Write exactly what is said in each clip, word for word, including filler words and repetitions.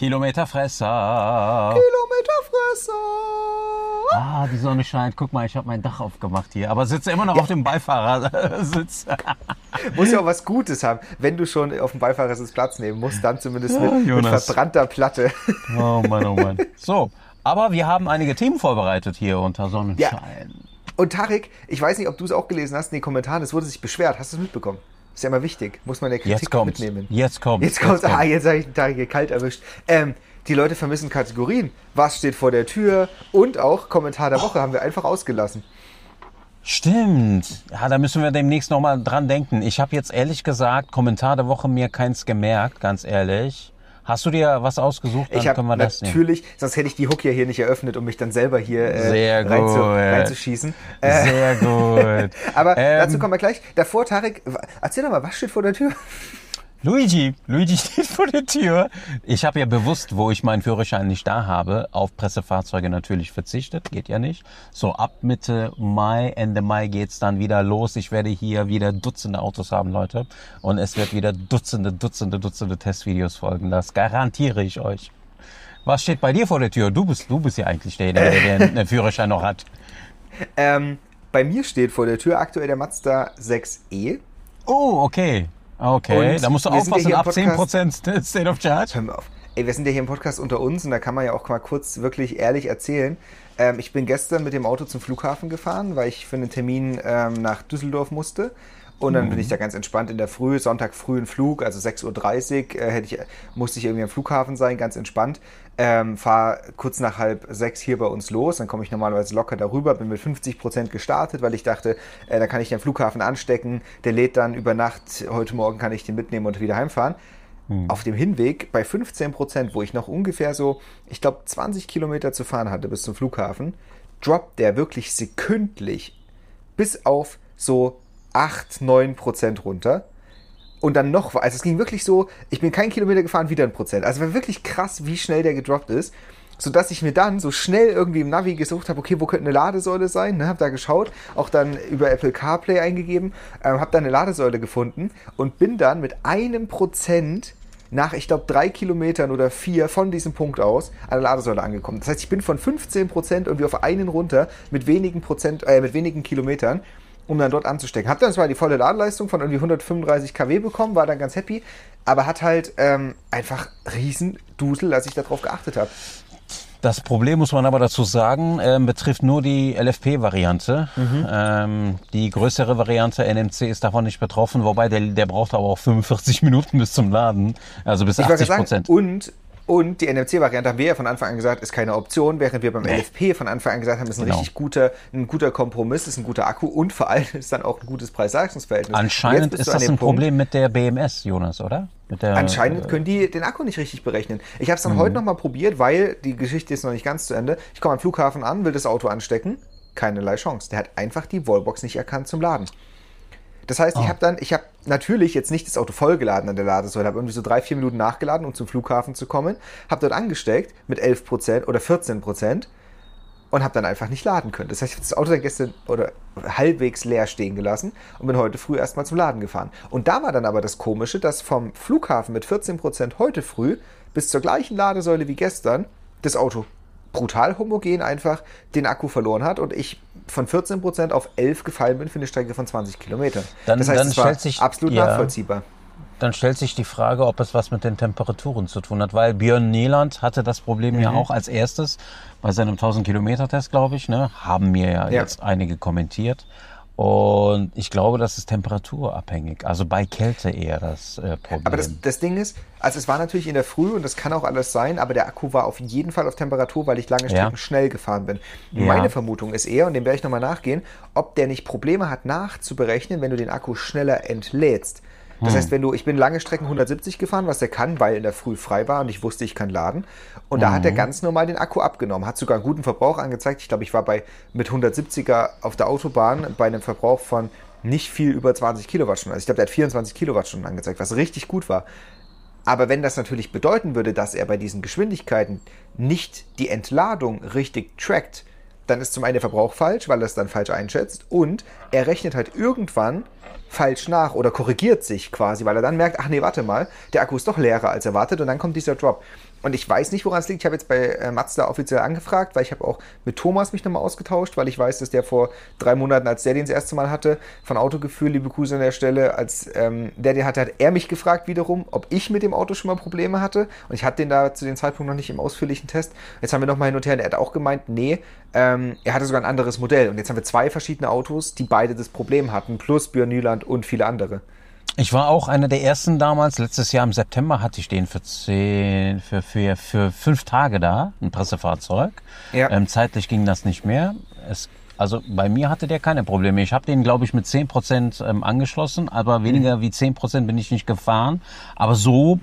Kilometerfresser. Kilometerfresser. Ah, die Sonne scheint. Guck mal, ich habe mein Dach aufgemacht hier. Aber sitze immer noch ja. auf dem Beifahrersitz. Muss ja auch was Gutes haben. Wenn du schon auf dem Beifahrersitz Platz nehmen musst, dann zumindest mit, ja, mit verbrannter Platte. Oh Mann, oh Mann. So, aber wir haben einige Themen vorbereitet hier unter Sonnenschein. Ja. Und Tarek, ich weiß nicht, ob du es auch gelesen hast in den Kommentaren, es wurde sich beschwert. Hast du es mitbekommen? Ist ja immer wichtig. Muss man der Kritik jetzt kommt's. mitnehmen. Jetzt kommt. Jetzt kommt. Ah, jetzt habe ich den Tarek hier kalt erwischt. Ähm, die Leute vermissen Kategorien. Was steht vor der Tür? Und auch Kommentar der Woche oh. haben wir einfach ausgelassen. Stimmt. Ja, da müssen wir demnächst nochmal dran denken. Ich habe jetzt ehrlich gesagt, Kommentar der Woche mir keins gemerkt, ganz ehrlich. Hast du dir was ausgesucht? Dann ich habe können wir das natürlich, nehmen. Sonst hätte ich die Hook ja hier nicht eröffnet, um mich dann selber hier äh, Sehr rein gut. zu, reinzuschießen. Äh, Sehr gut. Aber ähm, dazu kommen wir gleich. Davor, Tarek, erzähl doch mal, was steht vor der Tür? Luigi, Luigi steht vor der Tür. Ich habe ja bewusst, wo ich meinen Führerschein nicht da habe, auf Pressefahrzeuge natürlich verzichtet. Geht ja nicht. So, ab Mitte Mai, Ende Mai geht's dann wieder los. Ich werde hier wieder Dutzende Autos haben, Leute. Und es wird wieder Dutzende, Dutzende, Dutzende Testvideos folgen. Das garantiere ich euch. Was steht bei dir vor der Tür? Du bist, du bist ja eigentlich derjenige, der den Führerschein noch hat. Ähm, bei mir steht vor der Tür aktuell der Mazda sechs e. Oh, okay. Okay, und da musst du aufpassen, ja ab zehn Prozent State of Charge. Hör mir auf. Ey, wir sind ja hier im Podcast unter uns und da kann man ja auch mal kurz wirklich ehrlich erzählen. Ähm, ich bin gestern mit dem Auto zum Flughafen gefahren, weil ich für einen Termin ähm, nach Düsseldorf musste. Und dann mhm. bin ich da ganz entspannt in der Früh, Sonntag frühen Flug, also sechs Uhr dreißig, äh, hätte ich, musste ich irgendwie am Flughafen sein, ganz entspannt. Ähm, fahre kurz nach halb sechs hier bei uns los, dann komme ich normalerweise locker darüber, bin mit fünfzig Prozent gestartet, weil ich dachte, äh, da kann ich den Flughafen anstecken, der lädt dann über Nacht, heute Morgen kann ich den mitnehmen und wieder heimfahren. Mhm. Auf dem Hinweg bei fünfzehn Prozent, wo ich noch ungefähr so, ich glaube zwanzig Kilometer zu fahren hatte bis zum Flughafen, droppt der wirklich sekündlich bis auf so acht, neun Prozent runter. Und dann noch, also es ging wirklich so, ich bin keinen Kilometer gefahren, wieder ein Prozent. Also war wirklich krass, wie schnell der gedroppt ist. Sodass ich mir dann so schnell irgendwie im Navi gesucht habe, okay, wo könnte eine Ladesäule sein? Ne, hab da geschaut, auch dann über Apple CarPlay eingegeben, ähm, hab dann eine Ladesäule gefunden und bin dann mit einem Prozent nach, ich glaube, drei Kilometern oder vier von diesem Punkt aus an der Ladesäule angekommen. Das heißt, ich bin von fünfzehn Prozent irgendwie auf einen runter mit wenigen Prozent, äh, mit wenigen Kilometern, um dann dort anzustecken. Hab dann zwar die volle Ladeleistung von irgendwie hundertfünfunddreißig Kilowatt bekommen, war dann ganz happy, aber hat halt ähm, einfach riesen Dusel, als ich darauf geachtet habe. Das Problem, muss man aber dazu sagen, ähm, betrifft nur die L F P-Variante. Mhm. Ähm, die größere Variante N M C ist davon nicht betroffen, wobei der, der braucht aber auch fünfundvierzig Minuten bis zum Laden, also bis achtzig Prozent. Und Und die N M C-Variante haben wir ja von Anfang an gesagt, ist keine Option, während wir beim nee. L F P von Anfang an gesagt haben, ist ein genau. richtig guter, ein guter Kompromiss, ist ein guter Akku und vor allem ist dann auch ein gutes Preis-Leistungs-Verhältnis. Anscheinend ist das ein Punkt, Problem mit der B M S, Jonas, oder? Mit der, anscheinend können die den Akku nicht richtig berechnen. Ich habe es dann mhm. heute nochmal probiert, weil die Geschichte ist noch nicht ganz zu Ende. Ich komme am Flughafen an, will das Auto anstecken, keinerlei Chance. Der hat einfach die Wallbox nicht erkannt zum Laden. Das heißt, ich oh. habe dann, ich habe natürlich jetzt nicht das Auto vollgeladen an der Ladesäule, habe irgendwie so drei, vier Minuten nachgeladen, um zum Flughafen zu kommen, habe dort angesteckt mit elf Prozent oder vierzehn Prozent und habe dann einfach nicht laden können. Das heißt, ich habe das Auto dann gestern oder halbwegs leer stehen gelassen und bin heute früh erstmal zum Laden gefahren. Und da war dann aber das Komische, dass vom Flughafen mit vierzehn Prozent heute früh bis zur gleichen Ladesäule wie gestern das Auto brutal homogen einfach den Akku verloren hat und ich von vierzehn Prozent auf elf gefallen bin für eine Strecke von zwanzig Kilometern. Dann, das heißt, dann es war stellt sich, absolut ja, nachvollziehbar. Dann stellt sich die Frage, ob es was mit den Temperaturen zu tun hat, weil Björn Nieland hatte das Problem mhm. ja auch als erstes bei seinem tausend-Kilometer-Test, glaube ich, ne, haben mir ja, ja jetzt einige kommentiert. Und ich glaube, das ist temperaturabhängig, also bei Kälte eher das äh, Problem. Aber das, das Ding ist, also es war natürlich in der Früh und das kann auch alles sein, aber der Akku war auf jeden Fall auf Temperatur, weil ich lange Strecken ja. schnell gefahren bin. Ja. Meine Vermutung ist eher, und dem werde ich nochmal nachgehen, ob der nicht Probleme hat nachzuberechnen, wenn du den Akku schneller entlädst. Das heißt, wenn du, ich bin lange Strecken hundertsiebzig gefahren, was der kann, weil in der Früh frei war und ich wusste, ich kann laden. Und mhm. da hat er ganz normal den Akku abgenommen, hat sogar einen guten Verbrauch angezeigt. Ich glaube, ich war bei mit hundertsiebziger auf der Autobahn bei einem Verbrauch von nicht viel über zwanzig Kilowattstunden. Also ich glaube, der hat vierundzwanzig Kilowattstunden angezeigt, was richtig gut war. Aber wenn das natürlich bedeuten würde, dass er bei diesen Geschwindigkeiten nicht die Entladung richtig trackt, dann ist zum einen der Verbrauch falsch, weil er es dann falsch einschätzt und er rechnet halt irgendwann falsch nach oder korrigiert sich quasi, weil er dann merkt, ach nee, warte mal, der Akku ist doch leerer als erwartet und dann kommt dieser Drop. Und ich weiß nicht, woran es liegt. Ich habe jetzt bei äh, Mazda offiziell angefragt, weil ich habe auch mit Thomas mich nochmal ausgetauscht, weil ich weiß, dass der vor drei Monaten, als der den das erste Mal hatte, von Autogefühl, liebe Grüße an der Stelle, als ähm, der den hatte, hat er mich gefragt wiederum, ob ich mit dem Auto schon mal Probleme hatte. Und ich hatte den da zu dem Zeitpunkt noch nicht im ausführlichen Test. Jetzt haben wir nochmal hin und her und er hat auch gemeint, nee, ähm, er hatte sogar ein anderes Modell. Und jetzt haben wir zwei verschiedene Autos, die beide das Problem hatten, plus Björn Nyland und viele andere. Ich war auch einer der ersten damals. Letztes Jahr im September hatte ich den für zehn, für, für, für fünf Tage da, ein Pressefahrzeug. Ja. Ähm, zeitlich ging das nicht mehr. Es, also bei mir hatte der keine Probleme. Ich habe den, glaube ich, mit zehn Prozent ähm, angeschlossen, aber weniger mhm. wie zehn Prozent bin ich nicht gefahren. Aber so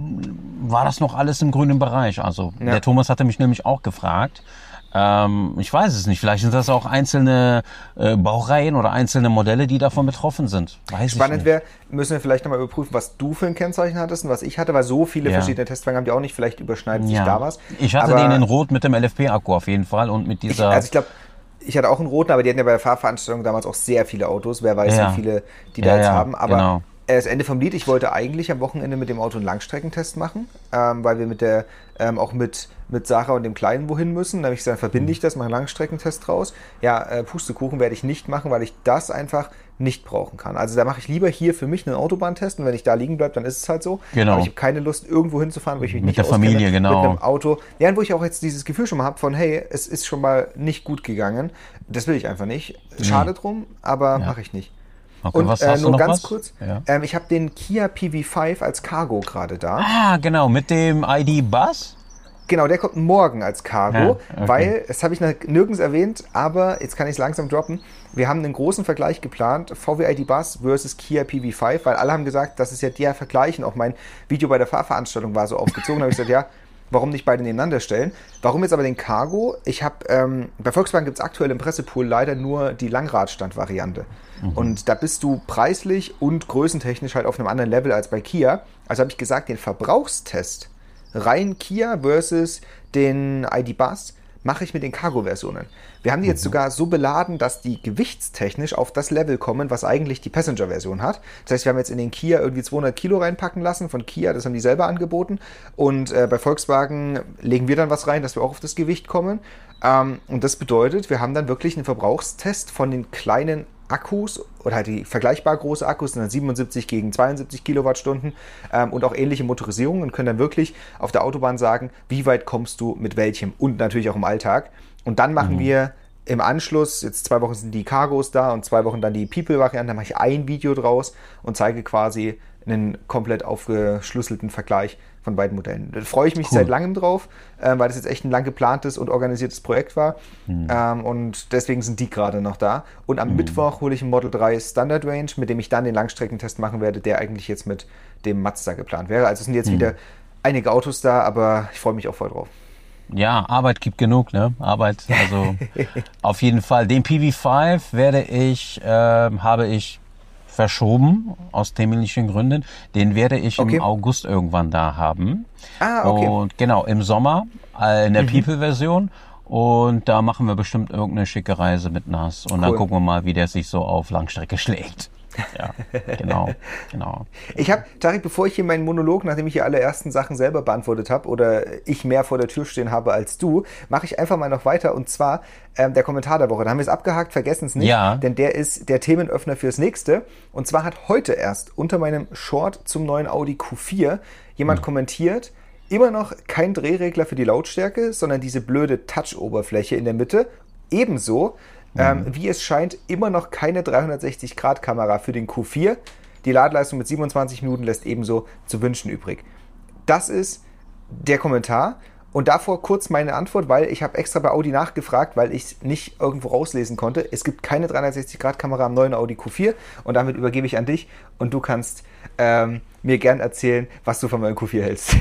war das noch alles im grünen Bereich. Also ja. Der Thomas hatte mich nämlich auch gefragt. Ähm, ich weiß es nicht. Vielleicht sind das auch einzelne äh, Baureihen oder einzelne Modelle, die davon betroffen sind. Weiß Spannend wäre, müssen wir vielleicht nochmal überprüfen, was du für ein Kennzeichen hattest und was ich hatte, weil so viele ja. verschiedene Testwagen haben die auch nicht. Vielleicht überschneiden sich ja. da was. Ich hatte aber den in Rot mit dem L F P-Akku auf jeden Fall und mit dieser... Ich, also ich glaube, ich hatte auch einen roten, aber die hatten ja bei der Fahrveranstaltung damals auch sehr viele Autos. Wer weiß, ja. wie viele die da ja, jetzt ja, haben. Aber genau. Das Ende vom Lied, ich wollte eigentlich am Wochenende mit dem Auto einen Langstreckentest machen, ähm, weil wir mit der ähm, auch mit, mit Sarah und dem Kleinen wohin müssen. Da habe ich gesagt, verbinde ich das, mache einen Langstreckentest draus. Ja, äh, Pustekuchen werde ich nicht machen, weil ich das einfach nicht brauchen kann. Also da mache ich lieber hier für mich einen Autobahntest und wenn ich da liegen bleibe, dann ist es halt so. Genau. Aber ich habe keine Lust, irgendwo hinzufahren, wo ich mich mit nicht der auskenne. Familie, genau. Mit einem Auto. Ja, und wo ich auch jetzt dieses Gefühl schon mal habe von, hey, es ist schon mal nicht gut gegangen. Das will ich einfach nicht. Schade nee. drum, aber ja. mache ich nicht. Okay, und was äh, hast nur du noch ganz was? kurz, ja. ähm, ich habe den Kia P V fünf als Cargo gerade da. Ah, genau, mit dem I D-Bus? Genau, der kommt morgen als Cargo, ja, okay. weil, das habe ich nirgends erwähnt, aber jetzt kann ich es langsam droppen. Wir haben einen großen Vergleich geplant, V W I D-Bus versus Kia P V fünf, weil alle haben gesagt, das ist ja der Vergleich und auch mein Video bei der Fahrveranstaltung war so aufgezogen. Da habe ich gesagt, ja, warum nicht beide nebeneinander stellen? Warum jetzt aber den Cargo? Ich habe, ähm, bei Volkswagen gibt es aktuell im Pressepool leider nur die Langradstand-Variante. Mhm. Und da bist du preislich und größentechnisch halt auf einem anderen Level als bei Kia. Also habe ich gesagt, den Verbrauchstest rein Kia versus den I D-Bus mache ich mit den Cargo-Versionen. Wir haben die jetzt mhm. sogar so beladen, dass die gewichtstechnisch auf das Level kommen, was eigentlich die Passenger-Version hat. Das heißt, wir haben jetzt in den Kia irgendwie zweihundert Kilo reinpacken lassen von Kia, das haben die selber angeboten. Und äh, bei Volkswagen legen wir dann was rein, dass wir auch auf das Gewicht kommen. Ähm, und das bedeutet, wir haben dann wirklich einen Verbrauchstest von den kleinen Akkus oder halt die vergleichbar große Akkus, sind dann siebenundsiebzig gegen zweiundsiebzig Kilowattstunden ähm, und auch ähnliche Motorisierungen und können dann wirklich auf der Autobahn sagen, wie weit kommst du mit welchem und natürlich auch im Alltag. Und dann machen mhm. wir im Anschluss, jetzt zwei Wochen sind die Cargos da und zwei Wochen dann die People-Variante, dann mache ich ein Video draus und zeige quasi einen komplett aufgeschlüsselten Vergleich von beiden Modellen. Da freue ich mich cool. seit langem drauf, äh, weil das jetzt echt ein lang geplantes und organisiertes Projekt war. Mhm. Ähm, und deswegen sind die gerade noch da. Und am mhm. Mittwoch hole ich ein Model drei Standard Range, mit dem ich dann den Langstreckentest machen werde, der eigentlich jetzt mit dem Mazda geplant wäre. Also es sind jetzt mhm. wieder einige Autos da, aber ich freue mich auch voll drauf. Ja, Arbeit gibt genug, ne? Arbeit, also auf jeden Fall. Den P V fünf werde ich, äh, habe ich verschoben, aus terminlichen Gründen. Den werde ich okay. im August irgendwann da haben. Ah, okay. Und genau, im Sommer äh, in der mhm. People-Version. Und da machen wir bestimmt irgendeine schicke Reise mit N A S. Und cool. dann gucken wir mal, wie der sich so auf Langstrecke schlägt. Ja, genau, genau. Ich habe, Tarek, bevor ich hier meinen Monolog, nachdem ich hier alle ersten Sachen selber beantwortet habe oder ich mehr vor der Tür stehen habe als du, mache ich einfach mal noch weiter und zwar ähm, der Kommentar der Woche. Da haben wir es abgehakt, vergessen es nicht, ja. denn der ist der Themenöffner fürs nächste. Und zwar hat heute erst unter meinem Short zum neuen Audi Q vier jemand hm. kommentiert, immer noch kein Drehregler für die Lautstärke, sondern diese blöde Touch-Oberfläche in der Mitte. Ebenso Ähm, wie es scheint, immer noch keine dreihundertsechzig Grad Kamera für den Q vier. Die Ladeleistung mit siebenundzwanzig Minuten lässt ebenso zu wünschen übrig. Das ist der Kommentar. Und davor kurz meine Antwort, weil ich habe extra bei Audi nachgefragt, weil ich es nicht irgendwo rauslesen konnte. Es gibt keine dreihundertsechzig Grad Kamera am neuen Audi Q vier und damit übergebe ich an dich und du kannst ähm, mir gern erzählen, was du von meinem Q vier hältst.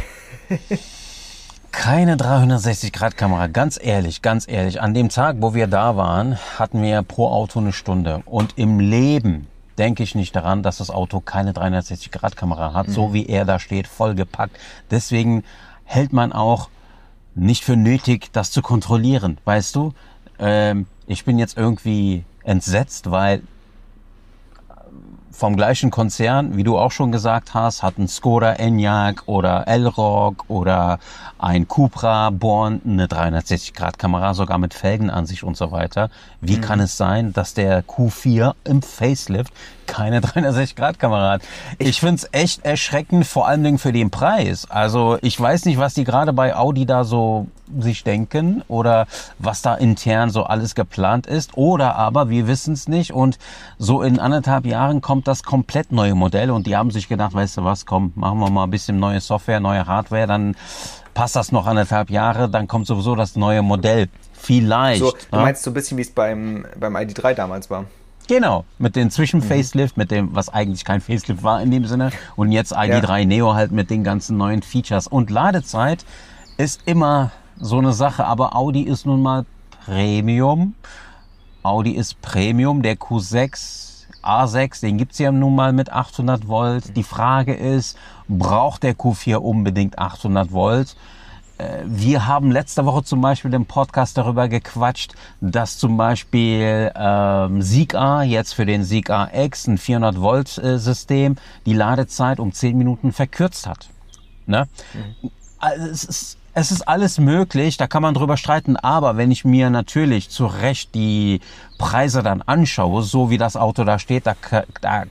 Keine dreihundertsechzig Grad Kamera, ganz ehrlich, ganz ehrlich. An dem Tag, wo wir da waren, hatten wir pro Auto eine Stunde. Und im Leben denke ich nicht daran, dass das Auto keine dreihundertsechzig Grad Kamera hat, mhm. so wie er da steht, vollgepackt. Deswegen hält man auch nicht für nötig, das zu kontrollieren. Weißt du, ähm, ich bin jetzt irgendwie entsetzt, weil vom gleichen Konzern, wie du auch schon gesagt hast, hat ein Skoda Enyaq oder Elroq oder ein Cupra Born eine dreihundertsechzig Grad Kamera, sogar mit Felgenansicht und so weiter. Wie mhm. kann es sein, dass der Q vier im Facelift keine dreihundertsechzig Grad Kamera hat? Ich, ich finde es echt erschreckend, vor allen Dingen für den Preis. Also ich weiß nicht, was die gerade bei Audi da so sich denken oder was da intern so alles geplant ist, oder aber wir wissen es nicht und so in anderthalb Jahren kommt das komplett neue Modell und die haben sich gedacht, weißt du was, komm, machen wir mal ein bisschen neue Software, neue Hardware, dann passt das noch anderthalb Jahre, dann kommt sowieso das neue Modell. Vielleicht. So, du ne? meinst so ein bisschen, wie es beim, beim I D drei damals war? Genau, mit dem Zwischenfacelift, mhm. mit dem, was eigentlich kein Facelift war in dem Sinne, und jetzt I D drei ja. Neo halt mit den ganzen neuen Features. Und Ladezeit ist immer so eine Sache, aber Audi ist nun mal Premium. Audi ist Premium, der Q sechs, A sechs, den gibt's ja nun mal mit achthundert Volt. Die Frage ist, braucht der Q vier unbedingt achthundert Volt? Wir haben letzte Woche zum Beispiel im Podcast darüber gequatscht, dass zum Beispiel ähm, Sieg-A jetzt für den Sieg-A X ein vierhundert Volt äh, System die Ladezeit um zehn Minuten verkürzt hat. Ne? Mhm. Also es ist Es ist alles möglich, da kann man drüber streiten, aber wenn ich mir natürlich zu Recht die Preise dann anschaue, so wie das Auto da steht, da, da,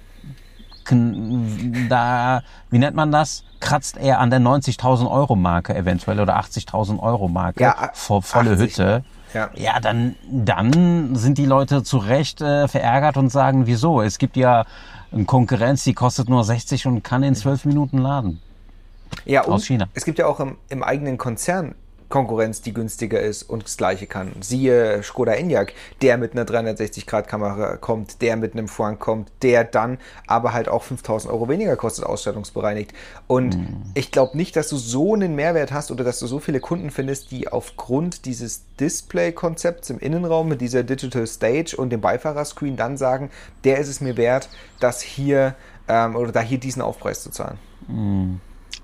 da wie nennt man das? Kratzt er an der neunzigtausend Euro Marke eventuell oder achtzigtausend Euro Marke, ja, vor volle achtzig. Hütte. Ja, ja dann, dann sind die Leute zu Recht äh, verärgert und sagen, wieso? Es gibt ja eine Konkurrenz, die kostet nur sechzig und kann in zwölf Minuten laden. Ja, und aus China. Es gibt ja auch im, im eigenen Konzern Konkurrenz, die günstiger ist und das Gleiche kann. Siehe Skoda Enyaq, der mit einer dreihundertsechzig Grad Kamera kommt, der mit einem Front kommt, der dann aber halt auch fünftausend Euro weniger kostet, ausstattungsbereinigt. Und mm. ich glaube nicht, dass du so einen Mehrwert hast oder dass du so viele Kunden findest, die aufgrund dieses Display-Konzepts im Innenraum mit dieser Digital Stage und dem Beifahrerscreen dann sagen, der ist es mir wert, das hier ähm, oder da hier diesen Aufpreis zu zahlen. Mm.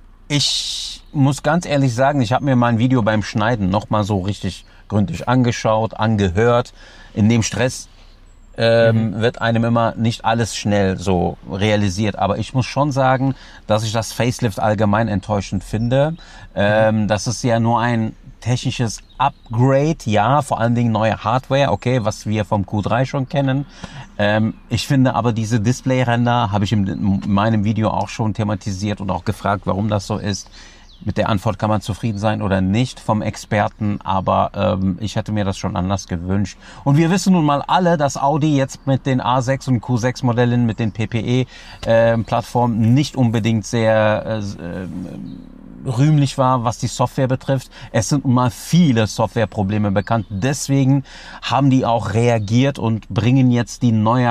Ich muss ganz ehrlich sagen, ich habe mir mein Video beim Schneiden nochmal so richtig gründlich angeschaut, angehört. In dem Stress ähm, mhm. wird einem immer nicht alles schnell so realisiert. Aber ich muss schon sagen, dass ich das Facelift allgemein enttäuschend finde. Ähm, mhm. Das ist ja nur ein technisches Upgrade, ja, vor allen Dingen neue Hardware, okay, was wir vom Q drei schon kennen. Ähm, ich finde aber diese Display-Ränder, habe ich in, in meinem Video auch schon thematisiert und auch gefragt, warum das so ist. Mit der Antwort kann man zufrieden sein oder nicht vom Experten, aber ähm, ich hätte mir das schon anders gewünscht. Und wir wissen nun mal alle, dass Audi jetzt mit den A sechs und Q sechs Modellen, mit den P P E-Plattformen äh, nicht unbedingt sehr äh, äh, rühmlich war, was die Software betrifft. Es sind nun mal viele Softwareprobleme bekannt. Deswegen haben die auch reagiert und bringen jetzt die neue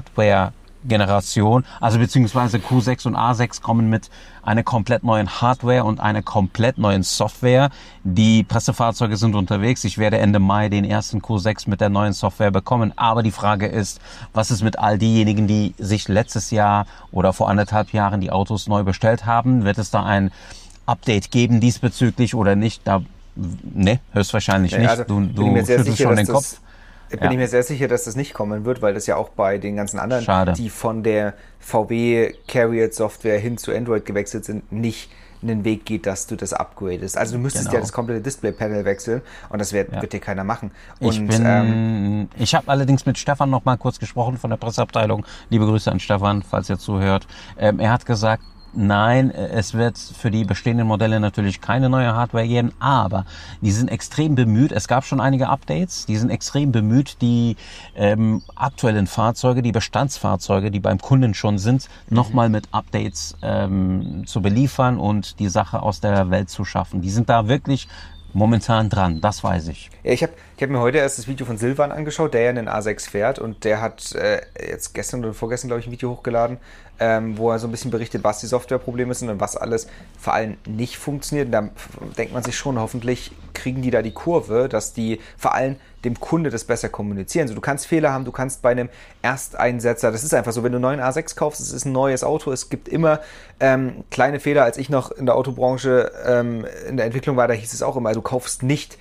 Hardware-Generation, also beziehungsweise Q sechs und A sechs kommen mit einer komplett neuen Hardware und einer komplett neuen Software. Die Pressefahrzeuge sind unterwegs. Ich werde Ende Mai den ersten Q sechs mit der neuen Software bekommen. Aber die Frage ist, was ist mit all diejenigen, die sich letztes Jahr oder vor anderthalb Jahren die Autos neu bestellt haben? Wird es da ein Update geben diesbezüglich oder nicht? Da, ne, höchstwahrscheinlich ja, nicht. Also du du schüttelst schon den Kopf. Bin ja. ich mir sehr sicher, dass das nicht kommen wird, weil das ja auch bei den ganzen anderen, Schade. die von der V W Carrier Software hin zu Android gewechselt sind, nicht einen Weg geht, dass du das upgradest. Also du müsstest genau. ja das komplette Display-Panel wechseln und das wird, ja. wird dir keiner machen. Und, ich bin, ähm, ich habe allerdings mit Stefan noch mal kurz gesprochen von der Presseabteilung. Liebe Grüße an Stefan, falls ihr zuhört. Ähm, er hat gesagt, nein, es wird für die bestehenden Modelle natürlich keine neue Hardware geben, aber die sind extrem bemüht. Es gab schon einige Updates, die sind extrem bemüht, die ähm, aktuellen Fahrzeuge, die Bestandsfahrzeuge, die beim Kunden schon sind, mhm. nochmal mit Updates ähm, zu beliefern und die Sache aus der Welt zu schaffen. Die sind da wirklich momentan dran, das weiß ich. Ja, ich habe ich hab mir heute erst das Video von Silvan angeschaut, der ja einen A sechs fährt und der hat äh, jetzt gestern oder vorgestern, glaube ich, ein Video hochgeladen, ähm, wo er so ein bisschen berichtet, was die Softwareprobleme sind und was alles vor allem nicht funktioniert. Und da denkt man sich schon, hoffentlich kriegen die da die Kurve, dass die vor allem dem Kunde das besser kommunizieren. Also du kannst Fehler haben, du kannst bei einem Ersteinsetzer, das ist einfach so, wenn du einen neuen A sechs kaufst, es ist ein neues Auto, es gibt immer ähm, kleine Fehler. Als ich noch in der Autobranche ähm, in der Entwicklung war, da hieß es auch immer, du kaufst nicht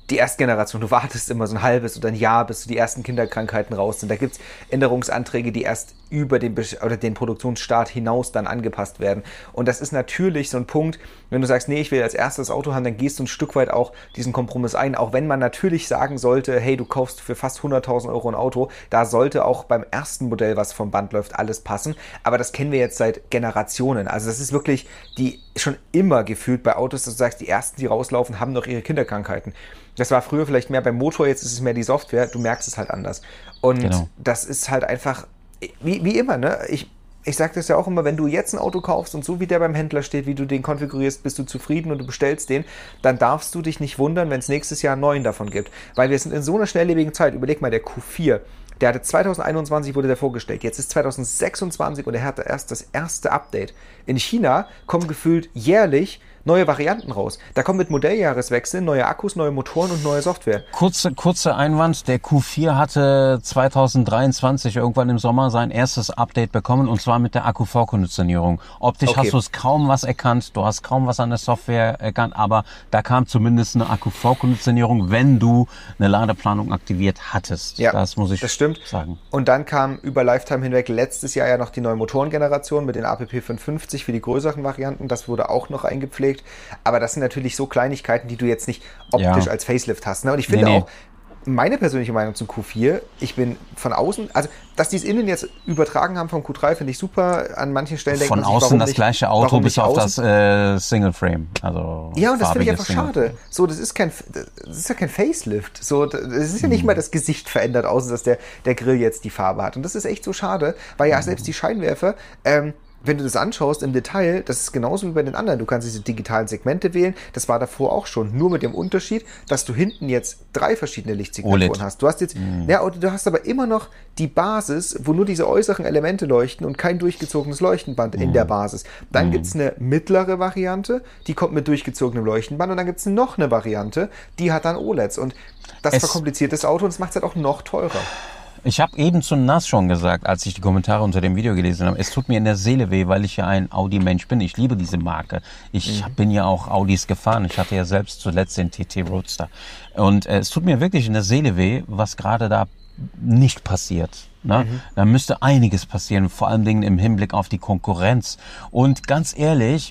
die erste Generation, du wartest immer so ein halbes oder ein Jahr, bis die ersten Kinderkrankheiten raus sind. Da gibt es Änderungsanträge, die erst über den, oder den Produktionsstart hinaus dann angepasst werden. Und das ist natürlich so ein Punkt, wenn du sagst, nee, ich will als erstes Auto haben, dann gehst du ein Stück weit auch diesen Kompromiss ein. Auch wenn man natürlich sagen sollte, hey, du kaufst für fast hunderttausend Euro ein Auto, da sollte auch beim ersten Modell, was vom Band läuft, alles passen. Aber das kennen wir jetzt seit Generationen. Also das ist wirklich die schon immer gefühlt bei Autos, dass du sagst, die ersten, die rauslaufen, haben noch ihre Kinderkrankheiten. Das war früher vielleicht mehr beim Motor, jetzt ist es mehr die Software, du merkst es halt anders. Und genau. Das ist halt einfach, wie, wie immer, ne? Ich, ich sage das ja auch immer, wenn du jetzt ein Auto kaufst und so wie der beim Händler steht, wie du den konfigurierst, bist du zufrieden und du bestellst den, dann darfst du dich nicht wundern, wenn es nächstes Jahr einen neuen davon gibt. Weil wir sind in so einer schnelllebigen Zeit, überleg mal, der Q vier, der hatte zwanzig einundzwanzig wurde der vorgestellt, jetzt ist zwanzig sechsundzwanzig und er hatte erst das erste Update. In China kommen gefühlt jährlich neue Varianten raus. Da kommen mit Modelljahreswechseln neue Akkus, neue Motoren und neue Software. Kurze, kurze Einwand, der Q vier hatte zwanzig dreiundzwanzig irgendwann im Sommer sein erstes Update bekommen und zwar mit der Akku-Vorkonditionierung. Optisch okay. Hast du es kaum was erkannt, du hast kaum was an der Software erkannt, aber da kam zumindest eine Akku-Vorkonditionierung, wenn du eine Ladeplanung aktiviert hattest. Ja, das muss ich das stimmt. sagen. Und dann kam über Lifetime hinweg letztes Jahr ja noch die neue Motorengeneration mit den A P P fünfhundertfünfzig für die größeren Varianten. Das wurde auch noch eingepflegt. Aber das sind natürlich so Kleinigkeiten, die du jetzt nicht optisch ja. als Facelift hast. Ne? Und ich finde nee, nee. auch, meine persönliche Meinung zum Q vier, ich bin von außen, also dass die es innen jetzt übertragen haben vom Q drei, finde ich super. An manchen Stellen denkt man sich, warum Von außen das nicht, gleiche Auto bis auf das äh, Single Frame. Also ja, und das finde ich einfach Single schade. So, das ist kein, das ist ja kein Facelift. So, das ist ja nicht mhm. mal das Gesicht verändert, außer dass der, der Grill jetzt die Farbe hat. Und das ist echt so schade, weil ja mhm. selbst die Scheinwerfer, ähm, wenn du das anschaust im Detail, das ist genauso wie bei den anderen. Du kannst diese digitalen Segmente wählen. Das war davor auch schon. Nur mit dem Unterschied, dass du hinten jetzt drei verschiedene Lichtsignaturen O L E D hast. Du hast jetzt, mm. ja, du hast aber immer noch die Basis, wo nur diese äußeren Elemente leuchten und kein durchgezogenes Leuchtenband mm. in der Basis. Dann mm. gibt es eine mittlere Variante, die kommt mit durchgezogenem Leuchtenband und dann gibt es noch eine Variante, die hat dann O L E Ds. Und das es verkompliziert das Auto und es macht es halt auch noch teurer. Ich habe eben zu Nas schon gesagt, als ich die Kommentare unter dem Video gelesen habe, es tut mir in der Seele weh, weil ich ja ein Audi-Mensch bin. Ich liebe diese Marke. Ich mhm. bin ja auch Audis gefahren. Ich hatte ja selbst zuletzt den T T Roadster. Und äh, es tut mir wirklich in der Seele weh, was gerade da nicht passiert. Ne? Mhm. Da müsste einiges passieren, vor allen Dingen im Hinblick auf die Konkurrenz. Und ganz ehrlich,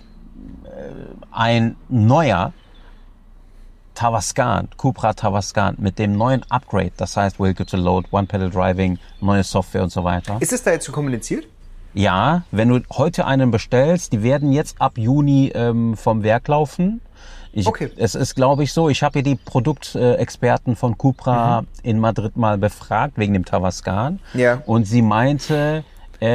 ein neuer Tavascan, Cupra Tavascan mit dem neuen Upgrade, das heißt Vehicle to Load, One-Pedal-Driving, neue Software und so weiter. Ist es da jetzt schon kommuniziert? Ja, wenn du heute einen bestellst, die werden jetzt ab Juni ähm, vom Werk laufen. Ich, okay. Es ist, glaube ich, so, ich habe hier die Produktexperten von Cupra mhm. in Madrid mal befragt, wegen dem Tavascan. Ja. Und sie meinte,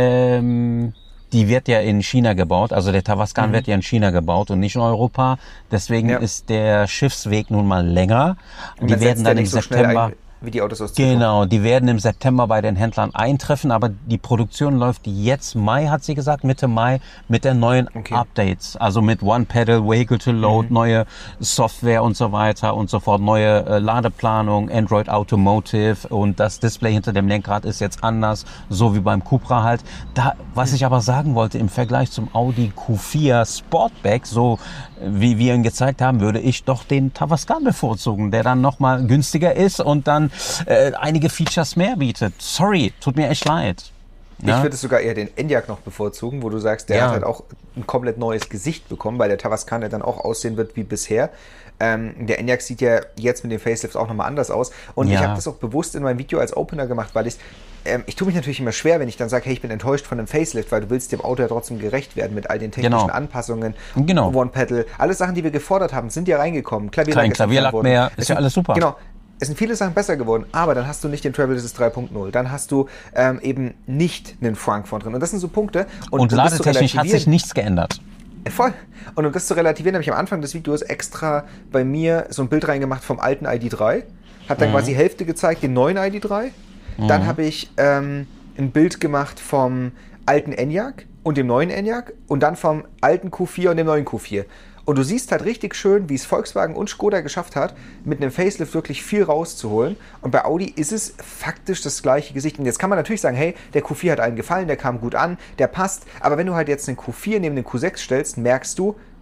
ähm, die wird ja in China gebaut, also der Tavascan mhm. wird ja in China gebaut und nicht in Europa. Deswegen ja. ist der Schiffsweg nun mal länger. Und die werden dann im so September... Wie die Autos aus Genau, die werden im September bei den Händlern eintreffen, aber die Produktion läuft jetzt Mai, hat sie gesagt, Mitte Mai, mit den neuen okay. Updates. Also mit One-Pedal, Vehicle to Load, mhm. neue Software und so weiter und so fort, neue äh, Ladeplanung, Android Automotive und das Display hinter dem Lenkrad ist jetzt anders, so wie beim Cupra halt. Da, was mhm. ich aber sagen wollte, im Vergleich zum Audi Q vier Sportback, so wie wir ihn gezeigt haben, würde ich doch den Tavascan bevorzugen, der dann nochmal günstiger ist und dann äh, einige Features mehr bietet. Sorry, tut mir echt leid. Ja? Ich würde es sogar eher den Enyaq noch bevorzugen, wo du sagst, der ja. hat halt auch ein komplett neues Gesicht bekommen, weil der Tavascan ja dann auch aussehen wird wie bisher. Ähm, der Enyaq sieht ja jetzt mit den Facelifts auch nochmal anders aus. Und ja. ich habe das auch bewusst in meinem Video als Opener gemacht, weil ich ähm, ich tue mich natürlich immer schwer, wenn ich dann sage, hey, ich bin enttäuscht von einem Facelift, weil du willst dem Auto ja trotzdem gerecht werden mit all den technischen genau. Anpassungen, genau. One-Pedal. Alle Sachen, die wir gefordert haben, sind ja reingekommen. Klavierlack Kein Klavierlack mehr, ist ja alles super. Genau. Es sind viele Sachen besser geworden, aber dann hast du nicht den Travel Assist drei Punkt null, dann hast du ähm, eben nicht einen Frank vorn drin. Und das sind so Punkte. Und, und ladetechnisch hat sich nichts geändert. Voll. Und um das zu relativieren, habe ich am Anfang des Videos extra bei mir so ein Bild reingemacht vom alten I D drei. Habe dann mhm. quasi Hälfte gezeigt, den neuen I D drei. Mhm. Dann habe ich ähm, ein Bild gemacht vom alten Enyaq und dem neuen Enyaq und dann vom alten Q vier und dem neuen Q vier. Und du siehst halt richtig schön, wie es Volkswagen und Skoda geschafft hat, mit einem Facelift wirklich viel rauszuholen. Und bei Audi ist es faktisch das gleiche Gesicht. Und jetzt kann man natürlich sagen, hey, der Q vier hat allen gefallen, der kam gut an, der passt. Aber wenn du halt jetzt den Q vier neben den Q sechs stellst, merkst du,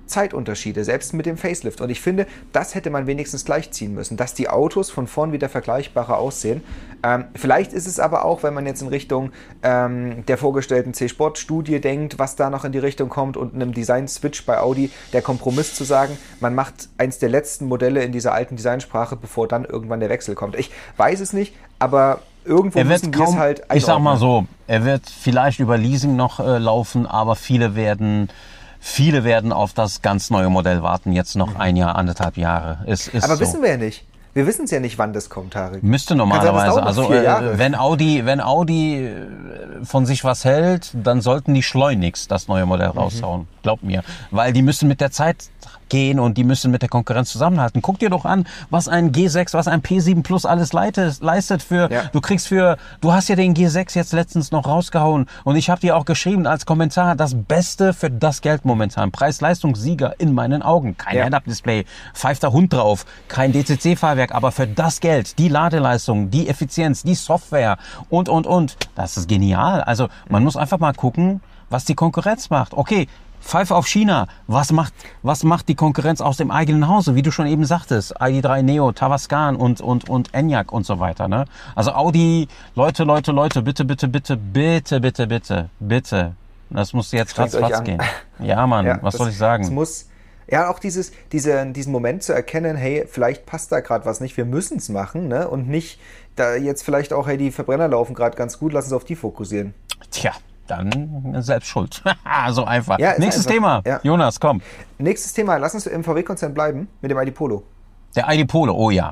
Zeitunterschiede, selbst mit dem Facelift. Und ich finde, das hätte man wenigstens gleichziehen müssen, dass die Autos von vorn wieder vergleichbarer aussehen. Ähm, vielleicht ist es aber auch, wenn man jetzt in Richtung ähm, der vorgestellten C-Sport-Studie denkt, was da noch in die Richtung kommt und einem Design-Switch bei Audi, der Kompromiss zu sagen, man macht eins der letzten Modelle in dieser alten Designsprache, bevor dann irgendwann der Wechsel kommt. Ich weiß es nicht, aber irgendwo er wird müssen wir es halt einordnen. Ich sag mal so, er wird vielleicht über Leasing noch äh, laufen, aber viele werden... Viele werden auf das ganz neue Modell warten, jetzt noch ein Jahr, anderthalb Jahre. Es ist Aber so. Wissen wir ja nicht. Wir wissen es ja nicht, wann das kommt, Tarek. Müsste normalerweise. Also äh, wenn Audi, wenn Audi von sich was hält, dann sollten die schleunigst das neue Modell raushauen. Mhm. Glaub mir. Weil die müssen mit der Zeit gehen und die müssen mit der Konkurrenz zusammenhalten. Guck dir doch an, was ein G sechs, was ein P sieben Plus alles leitet, leistet für, ja. du kriegst für, du hast ja den G sechs jetzt letztens noch rausgehauen und ich habe dir auch geschrieben als Kommentar, das Beste für das Geld momentan. Preis-Leistungssieger in meinen Augen. Kein ja. Head-Up-Display, pfeift der Hund drauf, kein D C C-Fahrwerk, aber für das Geld, die Ladeleistung, die Effizienz, die Software und, und, und. Das ist genial. Also man muss einfach mal gucken, was die Konkurrenz macht. Okay, Pfeife auf China. Was macht, was macht die Konkurrenz aus dem eigenen Hause? Wie du schon eben sagtest, I D drei Neo, Tavascan und, und, und Enyaq und so weiter, ne? Also Audi, Leute, Leute, Leute, bitte, bitte, bitte, bitte, bitte, bitte, bitte. Das muss jetzt ratzfatz gehen. Ja, Mann, ja, was das, soll ich sagen? Es muss, ja, auch dieses, diese, diesen Moment zu erkennen, hey, vielleicht passt da gerade was nicht, wir müssen es machen, ne? Und nicht da jetzt vielleicht auch, hey, die Verbrenner laufen gerade ganz gut, lass uns auf die fokussieren. Tja. Dann selbst schuld. So einfach. Ja, Nächstes einfach. Thema. Ja. Jonas, komm. Nächstes Thema. Lass uns im V W-Konzern bleiben mit dem I D Polo. Der I D Polo, oh ja.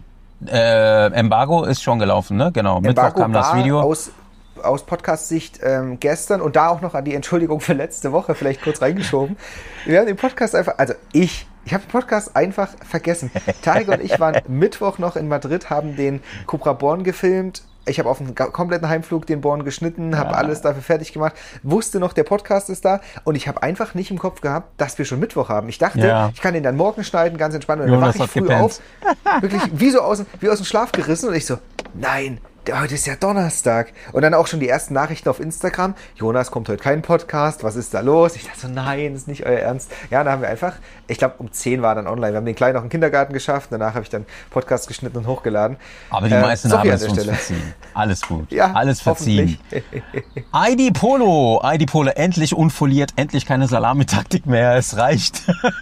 Äh, Embargo ist schon gelaufen, ne? Genau. Embargo Mittwoch kam das Video. Aus, aus Podcast-Sicht ähm, gestern und da auch noch an die Entschuldigung für letzte Woche vielleicht kurz reingeschoben. Wir haben den Podcast einfach, also ich, ich habe den Podcast einfach vergessen. Tarek und ich waren Mittwoch noch in Madrid, haben den Cupra Born gefilmt. Ich habe auf einem kompletten Heimflug den Born geschnitten, habe ja. alles dafür fertig gemacht, wusste noch, der Podcast ist da und ich habe einfach nicht im Kopf gehabt, dass wir schon Mittwoch haben. Ich dachte, ja. ich kann den dann morgen schneiden, ganz entspannt. Und dann wache ich früh gepennt. auf, wirklich wie so aus, wie aus dem Schlaf gerissen und ich so, nein, heute ist ja Donnerstag. Und dann auch schon die ersten Nachrichten auf Instagram. Jonas, kommt heute kein Podcast, was ist da los? Ich dachte so, nein, das ist nicht euer Ernst. Ja, da haben wir einfach, ich glaube um zehn war dann online. Wir haben den Kleinen noch im Kindergarten geschafft. Danach habe ich dann Podcast geschnitten und hochgeladen. Aber die äh, meisten haben es uns Stelle. verziehen. Alles gut. Ja, alles verziehen. I D Polo. I D Polo endlich unfoliert. Endlich keine Salamitaktik mehr. Es reicht.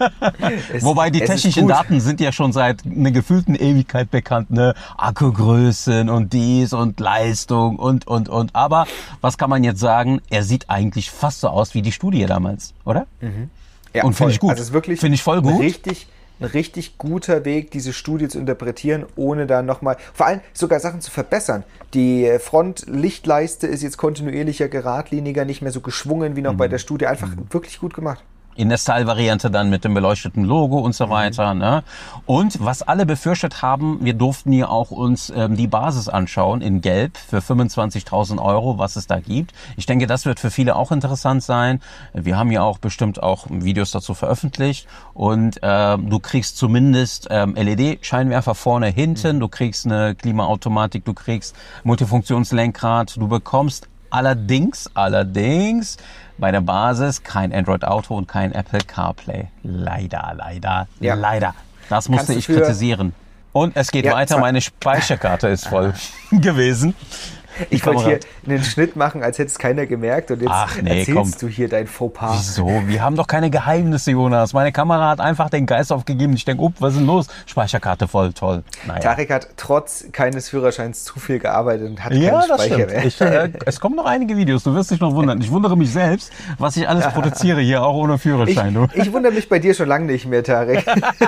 Es, Wobei die technischen Daten sind ja schon seit einer gefühlten Ewigkeit bekannt. Ne? Akkugrößen und dies und Leistung und, und, und. Aber was kann man jetzt sagen? Er sieht eigentlich fast so aus wie die Studie damals, oder? Mhm. Ja, und finde ich gut. Also es ist wirklich finde ich voll gut. Richtig, ein richtig guter Weg, diese Studie zu interpretieren, ohne dann nochmal, vor allem sogar Sachen zu verbessern. Die Frontlichtleiste ist jetzt kontinuierlicher, geradliniger, nicht mehr so geschwungen wie noch mhm. bei der Studie. Einfach mhm. wirklich gut gemacht. In der Style-Variante dann mit dem beleuchteten Logo und so weiter. Mhm. Ne? Und was alle befürchtet haben, wir durften hier auch uns ähm, die Basis anschauen in Gelb für fünfundzwanzigtausend Euro, was es da gibt. Ich denke, das wird für viele auch interessant sein. Wir haben ja auch bestimmt auch Videos dazu veröffentlicht. Und äh, du kriegst zumindest ähm, L E D-Scheinwerfer vorne, hinten. Mhm. Du kriegst eine Klimaautomatik, du kriegst Multifunktionslenkrad. Du bekommst allerdings, allerdings bei der Basis kein Android Auto und kein Apple CarPlay. Leider, leider, ja. leider. Das musste ich kritisieren. Und es geht ja, weiter, meine Speicherkarte ist voll gewesen. Ich wollte hier einen Schnitt machen, als hätte es keiner gemerkt und jetzt Ach, nee, erzählst komm. du hier dein Fauxpas. Wieso? Wir haben doch keine Geheimnisse, Jonas. Meine Kamera hat einfach den Geist aufgegeben. Ich denke, up, was ist denn los? Speicherkarte voll, toll. Naja. Tarek hat trotz keines Führerscheins zu viel gearbeitet und hat ja, keinen das Speicher stimmt. mehr. Ich, äh, es kommen noch einige Videos, du wirst dich noch wundern. Ich wundere mich selbst, was ich alles produziere hier, auch ohne Führerschein. Ich, ich wundere mich bei dir schon lange nicht mehr, Tarek.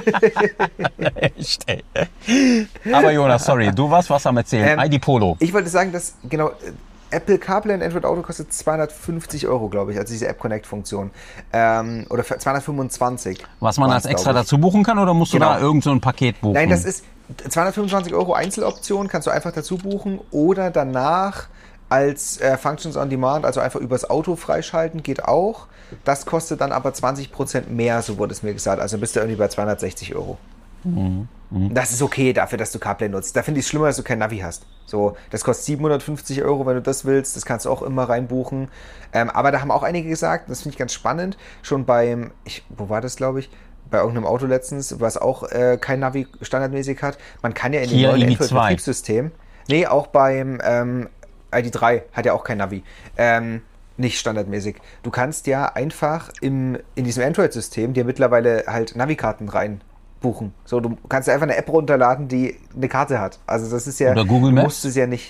Echt, ey. Aber Jonas, sorry, du warst was am Erzählen. Ähm, I D Polo. Ich wollte sagen, dass, genau, Apple CarPlay und Android Auto kostet zweihundertfünfzig Euro, glaube ich, also diese App Connect-Funktion. Ähm, oder zweihundertfünfundzwanzig. Was man als extra dazu buchen kann, oder musst genau. du da irgend so ein Paket buchen? Nein, das ist zweihundertfünfundzwanzig Euro Einzeloption, kannst du einfach dazu buchen oder danach als äh, Functions on Demand, also einfach übers Auto freischalten, geht auch. Das kostet dann aber zwanzig Prozent mehr, so wurde es mir gesagt. Also bist du irgendwie bei zweihundertsechzig Euro. Mhm. Mhm. Das ist okay dafür, dass du CarPlay nutzt. Da finde ich es schlimmer, dass du kein Navi hast. So, das kostet siebenhundertfünfzig Euro, wenn du das willst. Das kannst du auch immer reinbuchen. Ähm, aber da haben auch einige gesagt, das finde ich ganz spannend, schon beim, ich, wo war das, glaube ich, bei irgendeinem Auto letztens, was auch äh, kein Navi standardmäßig hat. Man kann ja in dem Kia neuen E V zwei. Android-Betriebssystem, nee, auch beim ähm, I D drei hat ja auch kein Navi, ähm, nicht standardmäßig. Du kannst ja einfach im, in diesem Android-System dir mittlerweile halt Navikarten rein buchen. So, du kannst einfach eine App runterladen, die eine Karte hat. Also das ist ja, Oder Google du Maps? musst es ja nicht.